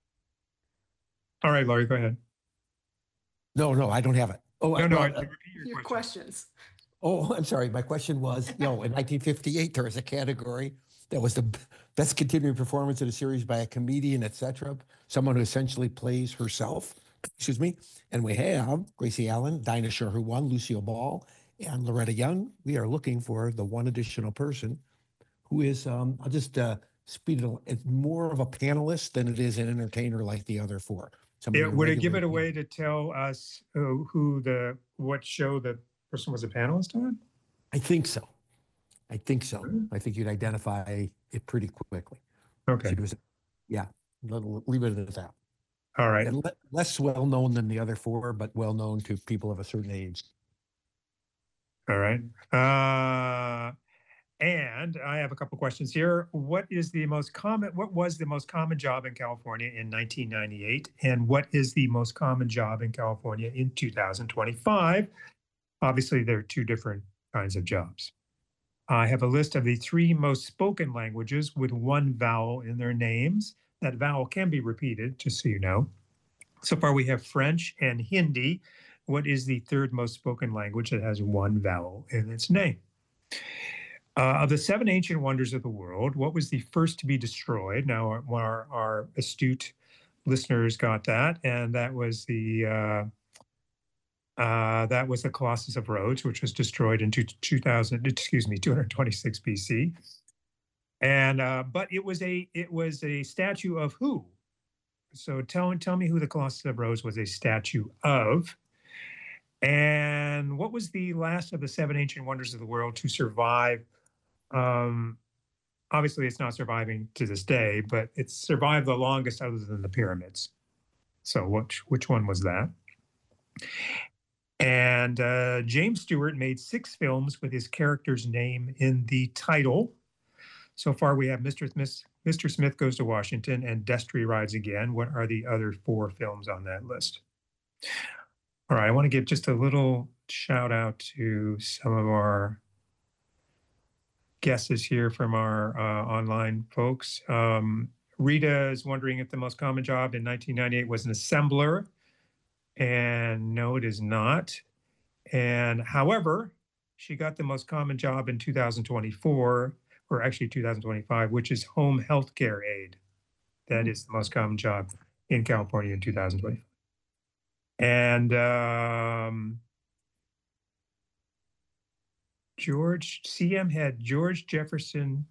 All right, Laurie, go ahead. No, no, I don't have it. Oh, No, I, no, well, I, uh, repeat your, Your question. questions. oh, I'm sorry. My question was, you know, in nineteen fifty-eight, there was a category that was the b- best continuing performance in a series by a comedian, et cetera. Someone who essentially plays herself, excuse me. And we have Gracie Allen, Dinah Shore, who won, Lucille Ball, and Loretta Young. We are looking for the one additional person who is, um, I'll just uh, speed it along. It's more of a panelist than it is an entertainer like the other four. Somebody Yeah, who would it give it regularly- away to tell us who, who the, what show the person was a panelist on? I think so. I think so. I think you'd identify it pretty quickly. Okay, She was, yeah, let- leave it at that. all right. And le- less well known than the other four, but well known to people of a certain age. All right. Uh, and I have a couple questions here. What is the most common, what was the most common job in California in nineteen ninety-eight? And what is the most common job in California in two thousand twenty-five? Obviously, there are two different kinds of jobs. I have a list of the three most spoken languages with one vowel in their names. That vowel can be repeated, just so you know. So far, we have French and Hindi. What is the third most spoken language that has one vowel in its name? Uh, of the seven ancient wonders of the world, what was the first to be destroyed? Now, our, our, our astute listeners got that, and that was the uh, uh, that was the Colossus of Rhodes, which was destroyed in two, 2000, excuse me, two hundred twenty-six B C. And uh, but it was a it was a statue of who? So tell tell me who the Colossus of Rhodes was a statue of. And what was the last of the seven ancient wonders of the world to survive? Um, obviously, it's not surviving to this day, but it's survived the longest other than the pyramids. So which, which one was that? And uh, James Stewart made six films with his character's name in the title. So far, we have Mister Smith, Mister Smith Goes to Washington and Destry Rides Again. What are the other four films on that list? All right, I want to give just a little shout out to some of our guesses here from our uh, online folks. Um, Rita is wondering if the most common job in nineteen ninety-eight was an assembler. And no, it is not. And however, she got the most common job in two thousand twenty-four, or actually two thousand twenty-five, which is home health care aide. That is the most common job in California in two thousand twenty-five. And um, George, C M had George Jefferson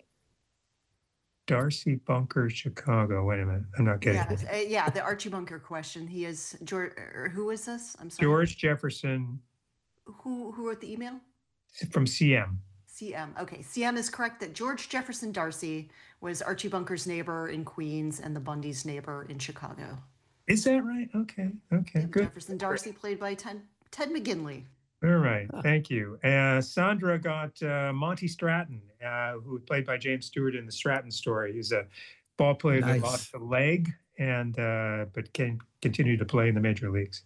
Darcy Bunker, Chicago. Wait a minute. I'm not getting Yeah, it. uh, yeah, the Archie Bunker question. He is George. Or who is this? I'm sorry. George Jefferson Who who wrote the email? from C M. C M. Okay, C M is correct that George Jefferson Darcy was Archie Bunker's neighbor in Queens and the Bundy's neighbor in Chicago. Is that right? Okay. Okay. Good. Jefferson Darcy, played by Ted, Ted McGinley. All right. Thank you. Uh, Sandra got uh, Monty Stratton, uh, who was played by James Stewart in the Stratton story. He's a ball player Nice. that lost a leg and uh, but can continue to play in the major leagues.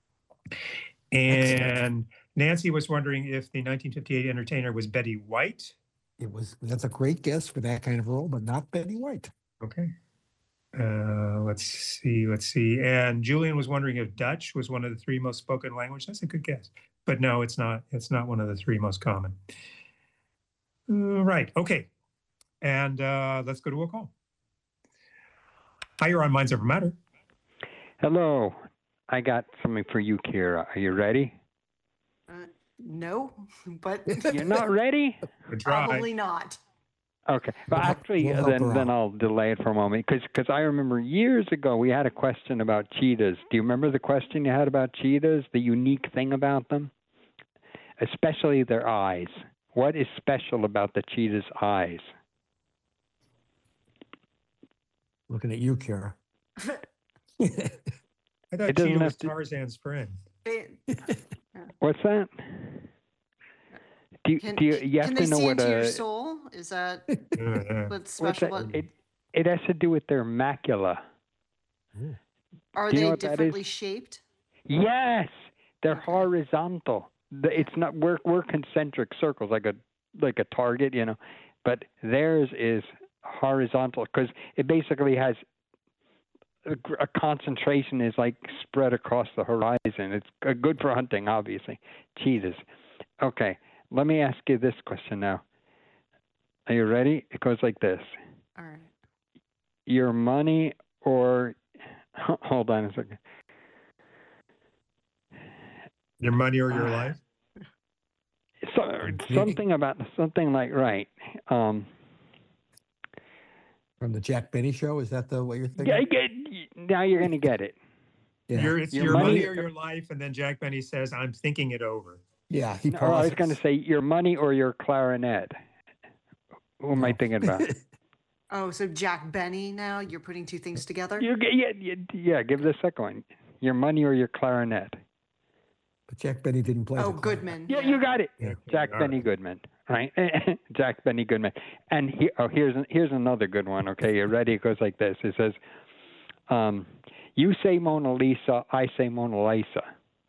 And Excellent. Nancy was wondering if the nineteen fifty-eight entertainer was Betty White. It was, that's a great guess for that kind of role, but not Betty White. Okay. Uh, let's see. Let's see. And Julian was wondering if Dutch was one of the three most spoken languages. That's a good guess. But no, it's not. It's not one of the three most common. Uh, right. Okay. And uh, let's go to a call. Hi, you're on Minds Over Matter. Hello. I got something for you, Kira. Are you ready? Uh, no, but You're not ready? Good try. probably not. Okay. Well, We'll help- actually, we'll help then her then out. I'll delay it for a moment because I remember years ago we had a question about cheetahs. Do you remember the question you had about cheetahs? The unique thing about them, especially their eyes. What is special about the cheetah's eyes? Looking at you, Kara. I thought It doesn't Cheetah was have to- Tarzan's friend. It- What's that? Do you, Can, do you, you have can to they know see what into your a soul? Is that Yeah, yeah. what's what's special? that? about- It, it has to do with their macula. Are do you know they what that is? differently shaped? Yes, they're Okay. horizontal. The- It's not we're we're concentric circles like a like a target, you know, but theirs is horizontal because it basically has a, gr- a concentration is like spread across the horizon. It's g- good for hunting, obviously. Cheetahs. Okay, let me ask you this question now. Are you ready? It goes like this: All right. your money or hold on a second. Your money or your Uh, life? So, Okay. something about something like right. Um, From the Jack Benny show, is that the what you're thinking? yeah, get, now you're gonna get it. Yeah. Your, it's Your your, money- money, or your life, and then Jack Benny says, "I'm thinking it over." Yeah, he No, I was pauses. gonna say your money or your clarinet. Who am I No. thinking about? Oh, so Jack Benny now? You're putting two things together? you get yeah, yeah, yeah. Give the second one. Your money or your clarinet. But Jack Benny didn't play. Oh, the clarinet. Goodman. Yeah, you got it. Yeah. Jack All Benny right. Goodman, right? Jack Benny Goodman. And he, oh, here's here's another good one. Okay, you ready? It goes like this. It says, um, "You say Mona Lisa, I say Mona Lisa."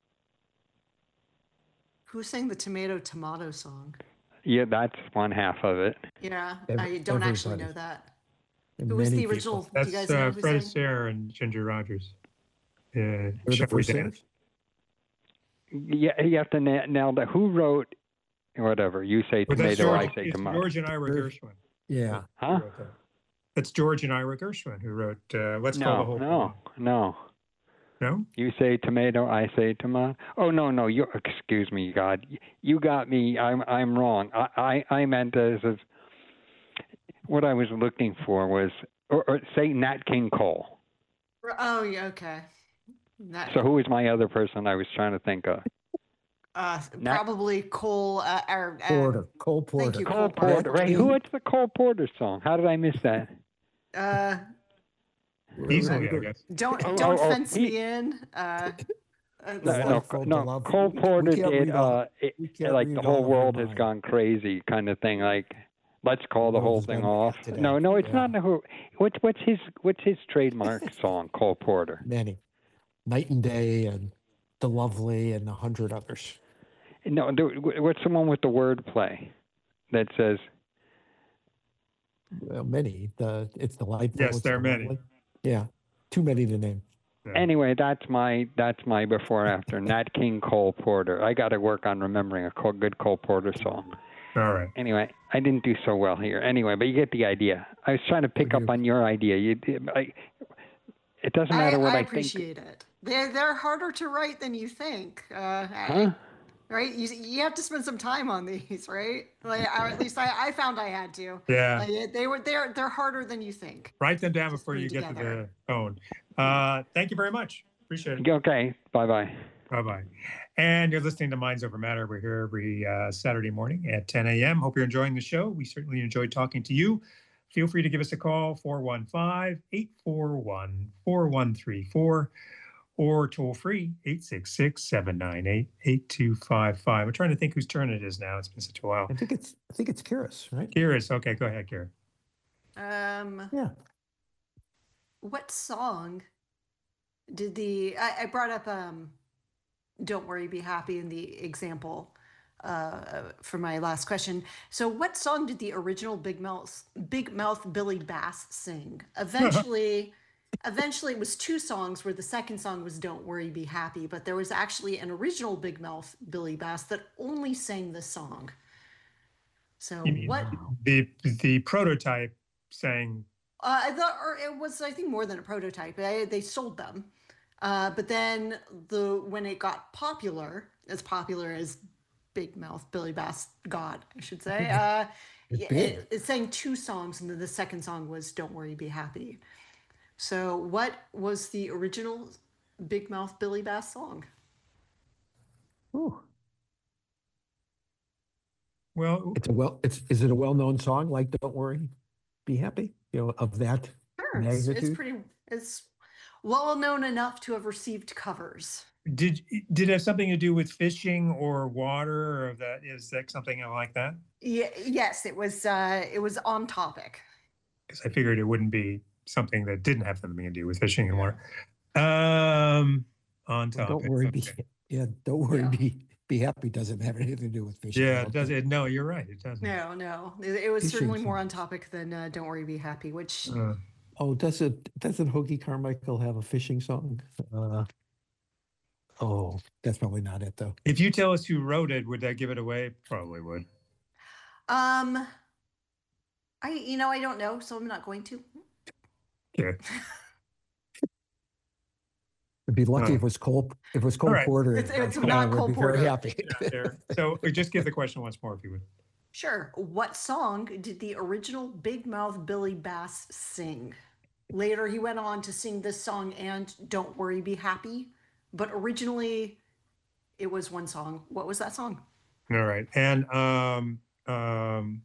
Who sang the Tomato Tomato song? Yeah, that's one half of it. Yeah, Ev- I don't actually everybody. know that. And Who was many the people. original? Do you That's guys know uh, who Fred sang? Astaire and Ginger Rogers. Uh, They're the Shall we first dance? singers? Yeah, you have to na- nail that. Who wrote whatever? You say Well, that's tomato, George, I say it's tomato. George and Ira George. Gershwin. Yeah. who Huh? wrote that. That's George and Ira Gershwin who wrote uh, "Let's Call the No, Whole no, no. Thing." No, You say tomato, I say tomato. Oh no, no. You excuse me, God. You got me. I'm I'm wrong. I I, I meant as, as what I was looking for was or, or say Nat King Cole. Oh, yeah, okay. That, So who was my other person I was trying to think of? uh, Nat- probably Cole. Uh, or, uh, Porter. Cole Porter. you. Cole Cole Porter. Porter. Right? Who? What's the Cole Porter song? How did I miss that? Uh, easily, I guess. don't Oh, don't oh, oh, fence he- me in. Uh, uh, The No, no, Delightful, no. Delightful. Cole We- we Porter can't did read all- uh, it, we can't like read the all whole of your world has mind. gone crazy kind of thing. Like, let's call the world whole has thing gone off. mad today. No, no, it's Yeah. not the who. What's what's his what's his trademark song? Cole Porter. Many. Night and Day and The Lovely and a hundred others. No, the, what's the one with the word play that says? Well, many. The it's delightful. Yes, it's there are many. lovely. Yeah, too many to name. Yeah. Anyway, that's my that's my before and after. Nat King Cole Porter. I got to work on remembering a Cole, good Cole Porter song. All right. Anyway, I didn't do so well here. Anyway, but you get the idea. I was trying to pick up on your idea. You, I, it doesn't matter I, what I I, appreciate think. it. They're they're harder to write than you think. Uh, Huh? I, right? You you have to spend some time on these, right? Like, or at least I, I found I had to. Yeah. Like, they were they're they're harder than you think. Write them down Just before put you it get to together. the phone. Uh, thank you very much. Appreciate it. Okay. Bye bye. Bye bye. And you're listening to Minds Over Matter. We're here every uh, Saturday morning at ten a.m. Hope you're enjoying the show. We certainly enjoyed talking to you. Feel free to give us a call, four one five, eight four one, four one three four, or toll free, eight six six, seven nine eight, eight two five five. I'm trying to think whose turn it is now. It's been such a while. I think it's I think it's Kira's, right? Kira's. Okay, go ahead, Kira. Um, Yeah. what song did the I, I brought up um Don't Worry, Be Happy in the example uh for my last question. So what song did the original Big Mouth Big Mouth Billy Bass sing? Eventually eventually it was two songs where the second song was Don't Worry, Be Happy, but there was actually an original Big Mouth Billy Bass that only sang this song. So You mean what the the prototype sang? Uh, I thought, or it was, I think, more than a prototype. They, they sold them, uh, but then the when it got popular, as popular as Big Mouth Billy Bass got, I should say, uh, It's it, big. it, it sang two songs, and then the second song was "Don't Worry, Be Happy." So, what was the original Big Mouth Billy Bass song? Ooh. Well, It's a well. It's is it a well-known song like "Don't Worry, Be Happy"? You know, of that Sure, it's, it's magnitude. pretty. It's well known enough to have received covers. did did it have something to do with fishing or water, or that is that something like that? Yeah, yes, it was. Uh, it was on topic. Because I figured it wouldn't be something that didn't have something to do with fishing and water. Um, on Well, topic. don't worry, okay. be yeah. Don't worry, Yeah. be be happy. Doesn't have anything to do with fishing. I Yeah, don't it does think. it? No, you're right. It doesn't. No, no, it, it was Fishing certainly more songs. on topic than uh, "Don't Worry, Be Happy," which Uh, Oh, does it? Doesn't Hoagie Carmichael have a fishing song? Uh, oh, that's probably not it though. if you tell us who wrote it, would that give it away? Probably would. um, I you know I don't know, so I'm not going to. Okay. It'd be lucky Oh. if it was Cole. If it was Cole right. Porter, It's- it's I'd not be Cole very Porter. happy. Not there. So uh, just give the question once more, if you would. Sure. What song did the original Big Mouth Billy Bass sing? Later, he went on to sing this song and "Don't Worry, Be Happy," but originally, it was one song. What was that song? All right. And um, um,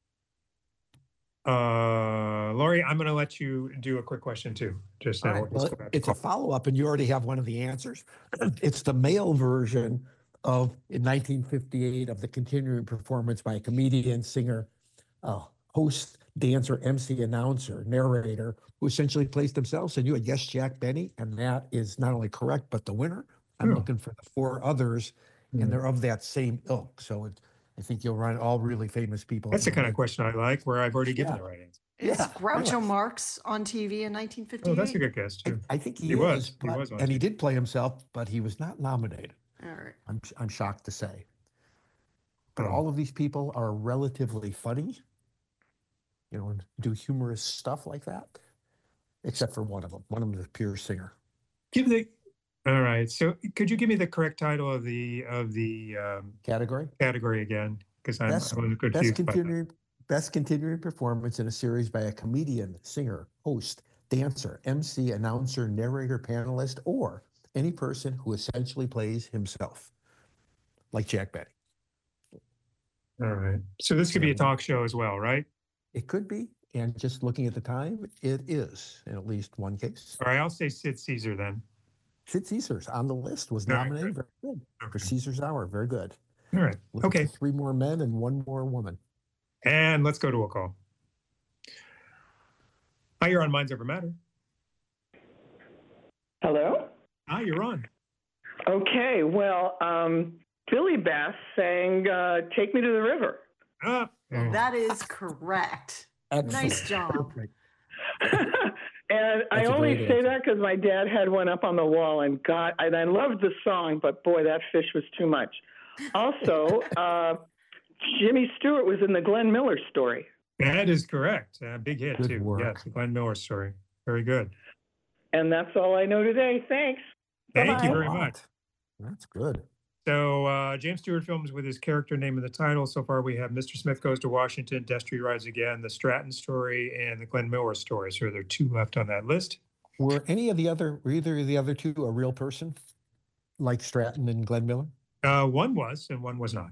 uh, Lori, I'm going to let you do a quick question too. Just All now. right. Let's Well, go back to it's a Paul. follow-up, and you already have one of the answers. It's the male version of in nineteen fifty-eight of the continuing performance by a comedian, singer, uh, host, dancer, M C, announcer, narrator, who essentially plays themselves. And you had guessed Jack Benny, and that is not only correct but the winner. I'm Oh. looking for the four others, Hmm. and they're of that same ilk. So it, I think you'll run all really famous people. That's the in kind of there. question I like, where I've already given Yeah. the right answer. Is Yeah, Groucho really. Marx on T V in nineteen fifty-eight? Oh, that's a good guess I, too. I think he, He is, was. He but- was on and he T V. did play himself, but he was not nominated. All right. I'm I'm shocked to say. But Oh. all of these people are relatively funny, you know, and do humorous stuff like that, except for one of them. One of them is a pure singer. Give the. All right. So could you give me the correct title of the of the um, Category: category again? Because I'm Best- I was best confused. by that. continuing best continuing performance in a series by a comedian, singer, host, dancer, M C, announcer, narrator, panelist, or any person who essentially plays himself, like Jack Benny. All right. So this could be a talk show as well, right? It could be, and just looking at the time, it is in at least one case. All right. I'll say Sid Caesar then. Sid Caesar's on the list, was Very nominated. Very good. For Okay. Caesar's Hour, very good. All right. Looking Okay. for three more men and one more woman. And let's go to a call. Hi, you're on Minds Over Matter. Hello? Hi, you're on. Okay, well, um, Billy Bass sang uh, Take Me to the River. Ah, Oh. That is correct. Excellent. Nice job. And I That's a only great say answer. that because my dad had one up on the wall, and God, and I loved the song, but boy, that fish was too much. Also, uh, Jimmy Stewart was in the Glenn Miller Story. That is correct. Uh, big hit Good too. work. Yes, the Glenn Miller Story. Very good. And that's all I know today. Thanks. Thank you Bye-bye. very Wow. much. That's good. So uh, James Stewart films with his character name in the title. So far, we have Mister Smith Goes to Washington, Destry Rides Again, the Stratton Story, and the Glenn Miller Story. So there are two left on that list. Were any of the other, were either of the other two a real person, like Stratton and Glenn Miller? Uh, one was, and one was not.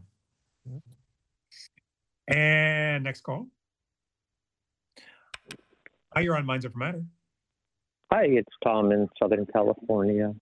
And next call. Hi, you're on Minds Over Matter. Hi, it's Tom in Southern California.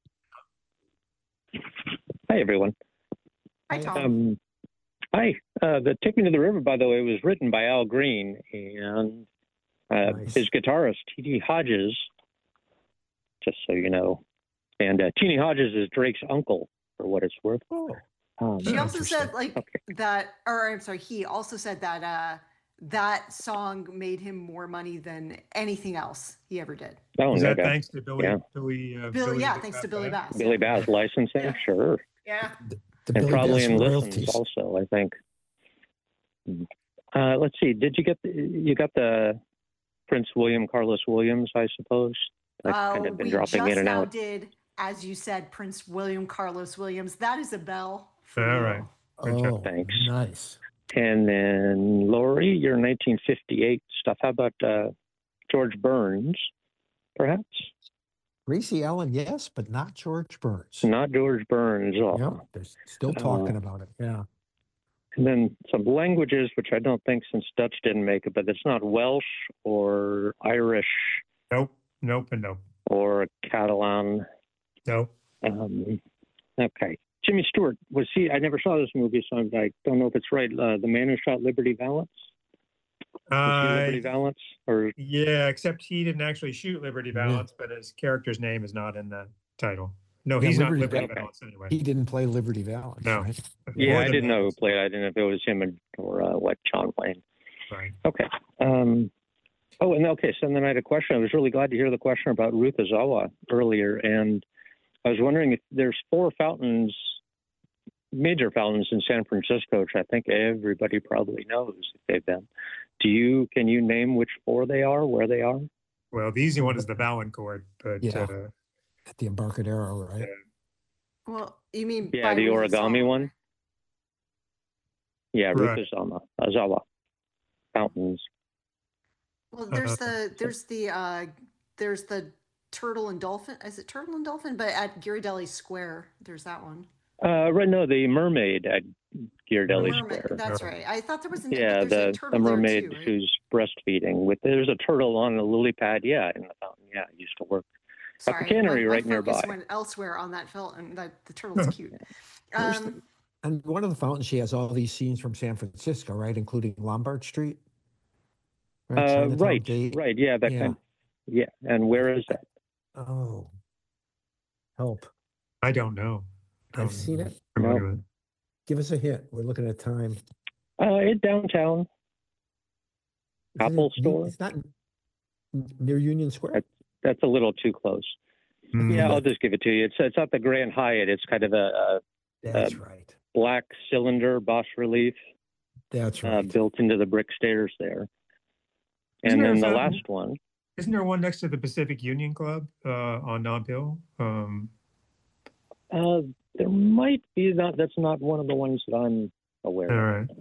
Hi, everyone. Hi, Tom. Um, hi. Uh, the Take Me to the River, by the way, was written by Al Green, and uh, Nice. his guitarist, T D Hodges, just so you know. And uh, Teenie Hodges is Drake's uncle, for what it's worth. Oh, Um, She Oh, also said like Okay. that, or I'm sorry, he also said that uh, that song made him more money than anything else he ever did. oh, Is no that doubt. thanks to Billy? Yeah. Billy, uh, Bill, Billy yeah, Bass thanks to Billy Bass? Bass. Billy Bass licensing, Yeah. sure. Yeah. the And Billy probably Bass in royalties. listens also, I think. Uh, let's see. Did you get the, you got the Prince William Carlos Williams? I suppose. I've kind Uh, of been we dropping just in and now out. did, as you said, Prince William Carlos Williams. That is a bell for All you. right. Good job. Oh, Thanks. nice. And then Lori, your nineteen fifty-eight stuff. How about uh, George Burns? Perhaps Gracie Allen, yes, but not George Burns. not George Burns. Oh. Yep, they're still talking about it. Yeah. And then some languages, which I don't think, since Dutch didn't make it, but it's not Welsh or Irish Nope. Nope. And nope. or Catalan. Nope. Um, okay. Jimmy Stewart, was he? I never saw this movie, so I don't know if it's right. Uh, the Man Who Shot Liberty Valance? Was he Liberty Uh, Valance? Or yeah, except he didn't actually shoot Liberty Yeah. Valance, but his character's name is not in the title. No, Yeah, he's Liberty not Liberty Val- Valance anyway. He didn't play Liberty Valance, No. right? yeah, More I than didn't know who Valance. played it. I didn't know if it was him or, or uh, what, John Wayne. Right. Okay. Um, oh, and okay, so then I had a question. I was really glad to hear the question about Ruth Azawa earlier, and I was wondering if there's four fountains, major fountains in San Francisco, which I think everybody probably knows if they've been. Do you, can you name which four they are, where they are? Well, the easy one is the Valancourt, but Yeah. uh, At the Embarcadero, right? Well, you mean Yeah, by the Ruth origami Azawa. one. Yeah, Ruth Right. Azawa, Azawa fountains. Well, there's Uh, the there's the uh there's the Turtle and Dolphin. Is it Turtle and Dolphin? But at Ghirardelli Square, there's that one. Uh, right, no, the mermaid at Ghirardelli Mermaid. Square. That's right. I thought there was an Yeah, but there's a the, turtle the mermaid there too, right? who's breastfeeding. With there's a turtle on a lily pad. Yeah, in the fountain. Yeah, I used to work at Sorry, the cannery my, right my focus nearby. went elsewhere on that film, and that the turtle's cute. Where's the- Um, And one of the fountains, she has all these scenes from San Francisco, right? Including Lombard Street. Uh, Chinatown right, Gate. right. Yeah, that Yeah. kind. Yeah, and where is that? Oh, help. I don't know. I've Um, seen it. I'm No. looking at it. Give us a hint. We're looking at time. Uh, in downtown. Is it Apple in- Store? It's not n- near Union Square. That's a little too close. Mm, Yeah, I'll just give it to you. It's it's at the Grand Hyatt. It's kind of a, That's uh, right. a black cylinder bas relief That's uh, right. built into the brick stairs there. Isn't And there a then the fountain? last one. Isn't there one next to the Pacific Union Club uh, on Nob Hill? Um, Uh, there might be not. That's not one of the ones that I'm aware all of. right.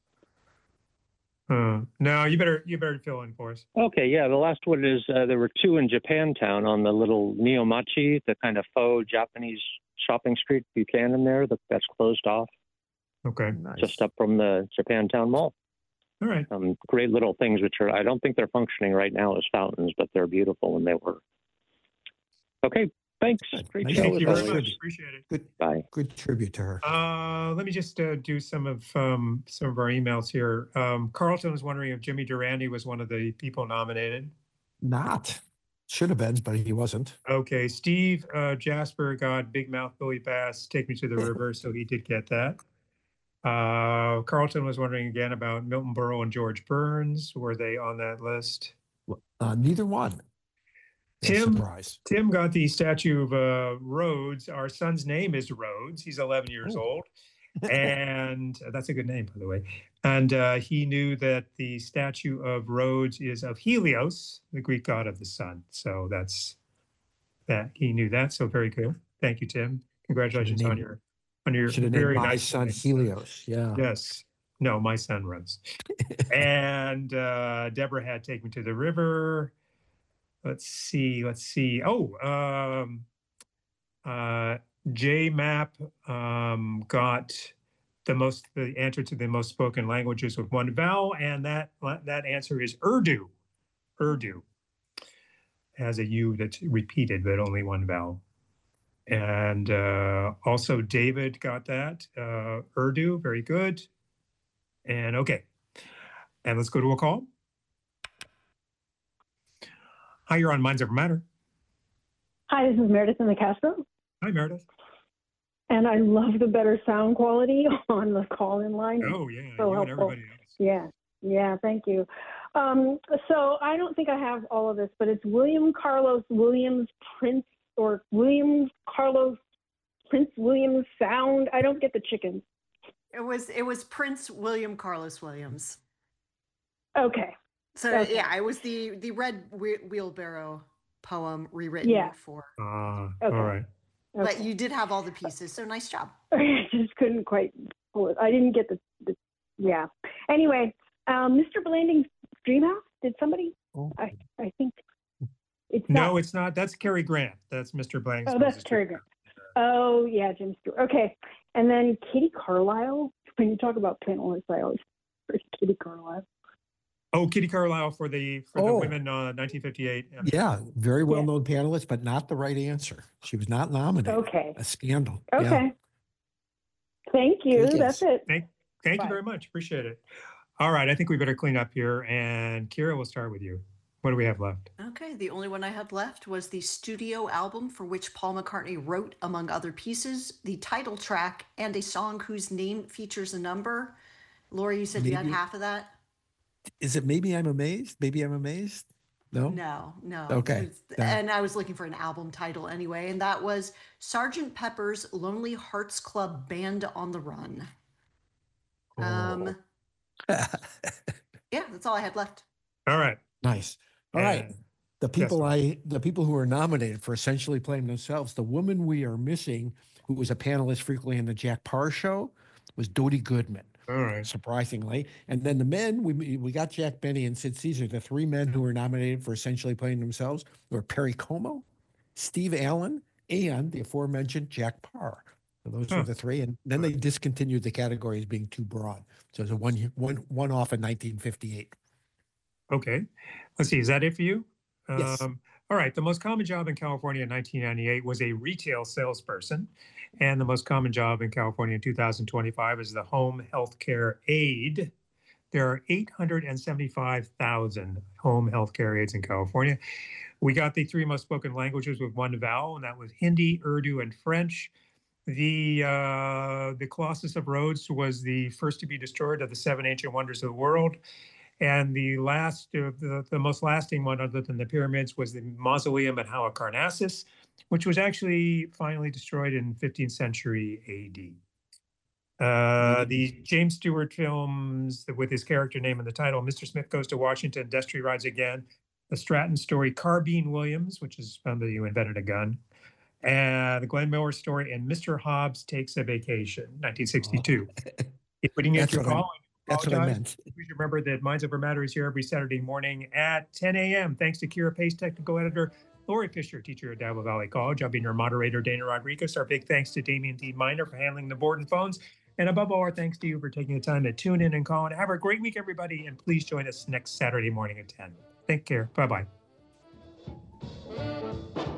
Uh, no, you better you better fill in for us. Okay, yeah. The last one is uh, there were two in Japantown on the little Neomachi, the kind of faux Japanese shopping street Buchanan there. That, that's closed off Okay. Nice. just up from the Japantown Mall. All right. Um, great little things, which are I don't think they're functioning right now as fountains, but they're beautiful when they were. Okay, thanks. Great Nice. show Thank as you very always. much. Appreciate it. Good, Bye. good tribute to her. Uh, let me just uh, do some of um, some of our emails here. Um, Carlton was wondering if Jimmy Durante was one of the people nominated. Not. Should have been, but he wasn't. Okay, Steve uh, Jasper got Big Mouth Billy Bass, Take Me to the River, so he did get that. Uh, Carlton was wondering again about Milton Berle and George Burns. Were they on that list? Uh, neither one. Tim, surprise. Tim got the statue of uh, Rhodes. Our son's name is Rhodes. He's eleven years Oh. old. And uh, that's a good name, by the way. And uh, he knew that the statue of Rhodes is of Helios, the Greek god of the sun. So that's that. He knew that. So very good. Thank you, Tim. Congratulations named, on your on your should have very named my nice son name. Helios. Yeah. Yes. No, my son runs. And uh, Deborah had Take Me to the River. Let's see. Let's see. Oh, um, uh, J MAP um, got the most the answer to the most spoken languages with one vowel, and that that answer is Urdu. Urdu has a U that's repeated, but only one vowel. And uh, also David got that uh, Urdu. Very good. And okay, and let's go to a call. Hi, you're on Minds Over Matter. Hi, this is Meredith in the Castro. Hi, Meredith. And I love the better sound quality on the call-in line. Oh, yeah, so you helpful. and everybody else. Yeah, yeah, thank you. Um, so I don't think I have all of this, but it's William Carlos Williams Prince or William Carlos Prince Williams Sound. I don't get the chickens. It was it was Prince William Carlos Williams. Okay. So Okay. yeah, it was the the Red Whe- Wheelbarrow poem rewritten Yeah. for. Uh, Okay. All right. But Okay. you did have all the pieces, so nice job. I just couldn't quite pull it. I didn't get the, the yeah. Anyway, um, Mister Blanding's Dreamhouse. Did somebody? Oh. I I think it's No, not. it's not. That's Cary Grant. That's Mister Blanks. Oh, that's Cary Grant. Oh yeah, Jim Stewart. Okay, and then Kitty Carlisle. When you talk about panelists, I always first Kitty Carlisle. Oh, Kitty Carlisle for the for the Oh. women uh, nineteen fifty-eight. Yeah, very well known panelist, but not the right answer. She was not nominated. Okay. A scandal. Okay. Yeah. Thank you. Good That's guess. it. Thank, thank Bye. you very much. Appreciate it. All right, I think we better clean up here. And Kira, we'll start with you. What do we have left? Okay, the only one I had left was the studio album for which Paul McCartney wrote, among other pieces, the title track and a song whose name features a number. Lori, you said you had Maybe- half of that? Is it Maybe I'm Amazed? Maybe I'm Amazed? No? No, no. Okay, It's- no. And I was looking for an album title anyway, and that was Sergeant Pepper's Lonely Hearts Club Band on the Run. Oh. Um, yeah, that's all I had left. All right. Nice. All right. And- The people sir. I, the people who are nominated for essentially playing themselves, the woman we are missing, who was a panelist frequently in the Jack Parr show, was Dodie Goodman. All right. Surprisingly, and then the men we we got Jack Benny and Sid Caesar. The three men who were nominated for essentially playing themselves were Perry Como, Steve Allen, and the aforementioned Jack Parr. So those Huh. were the three, and then they discontinued the category as being too broad. So it's a one one one off in nineteen fifty-eight. Okay. Let's see. Is that it for you? Yes. Um, all right. The most common job in California in nineteen ninety-eight was a retail salesperson. And the most common job in California in two thousand twenty-five is the home health care aide. There are eight hundred seventy-five thousand home health care aides in California. We got the three most spoken languages with one vowel, and that was Hindi, Urdu, and French. The uh, the Colossus of Rhodes was the first to be destroyed of the seven ancient wonders of the world. And the last, uh, the, the most lasting one other than the pyramids was the mausoleum at Halicarnassus, which was actually finally destroyed in fifteenth century A D. Uh, the James Stewart films with his character name in the title, Mister Smith Goes to Washington, Destry Rides Again, the Stratton story, Carbine Williams, which is somebody who invented a gun, and the Glenn Miller story, and Mister Hobbs Takes a Vacation, nineteen sixty-two. If we didn't get That's your what I- call, That's what I apologize. meant. Please remember that Minds Over Matter is here every Saturday morning at ten a.m. Thanks to Kira Pace, technical editor, Lori Fisher, teacher at Diablo Valley College. I'll be your moderator, Dana Rodriguez. Our big thanks to Damian D. Miner for handling the board and phones. And above all, our thanks to you for taking the time to tune in and call. And have a great week, everybody. And please join us next Saturday morning at ten. Take care. Bye-bye.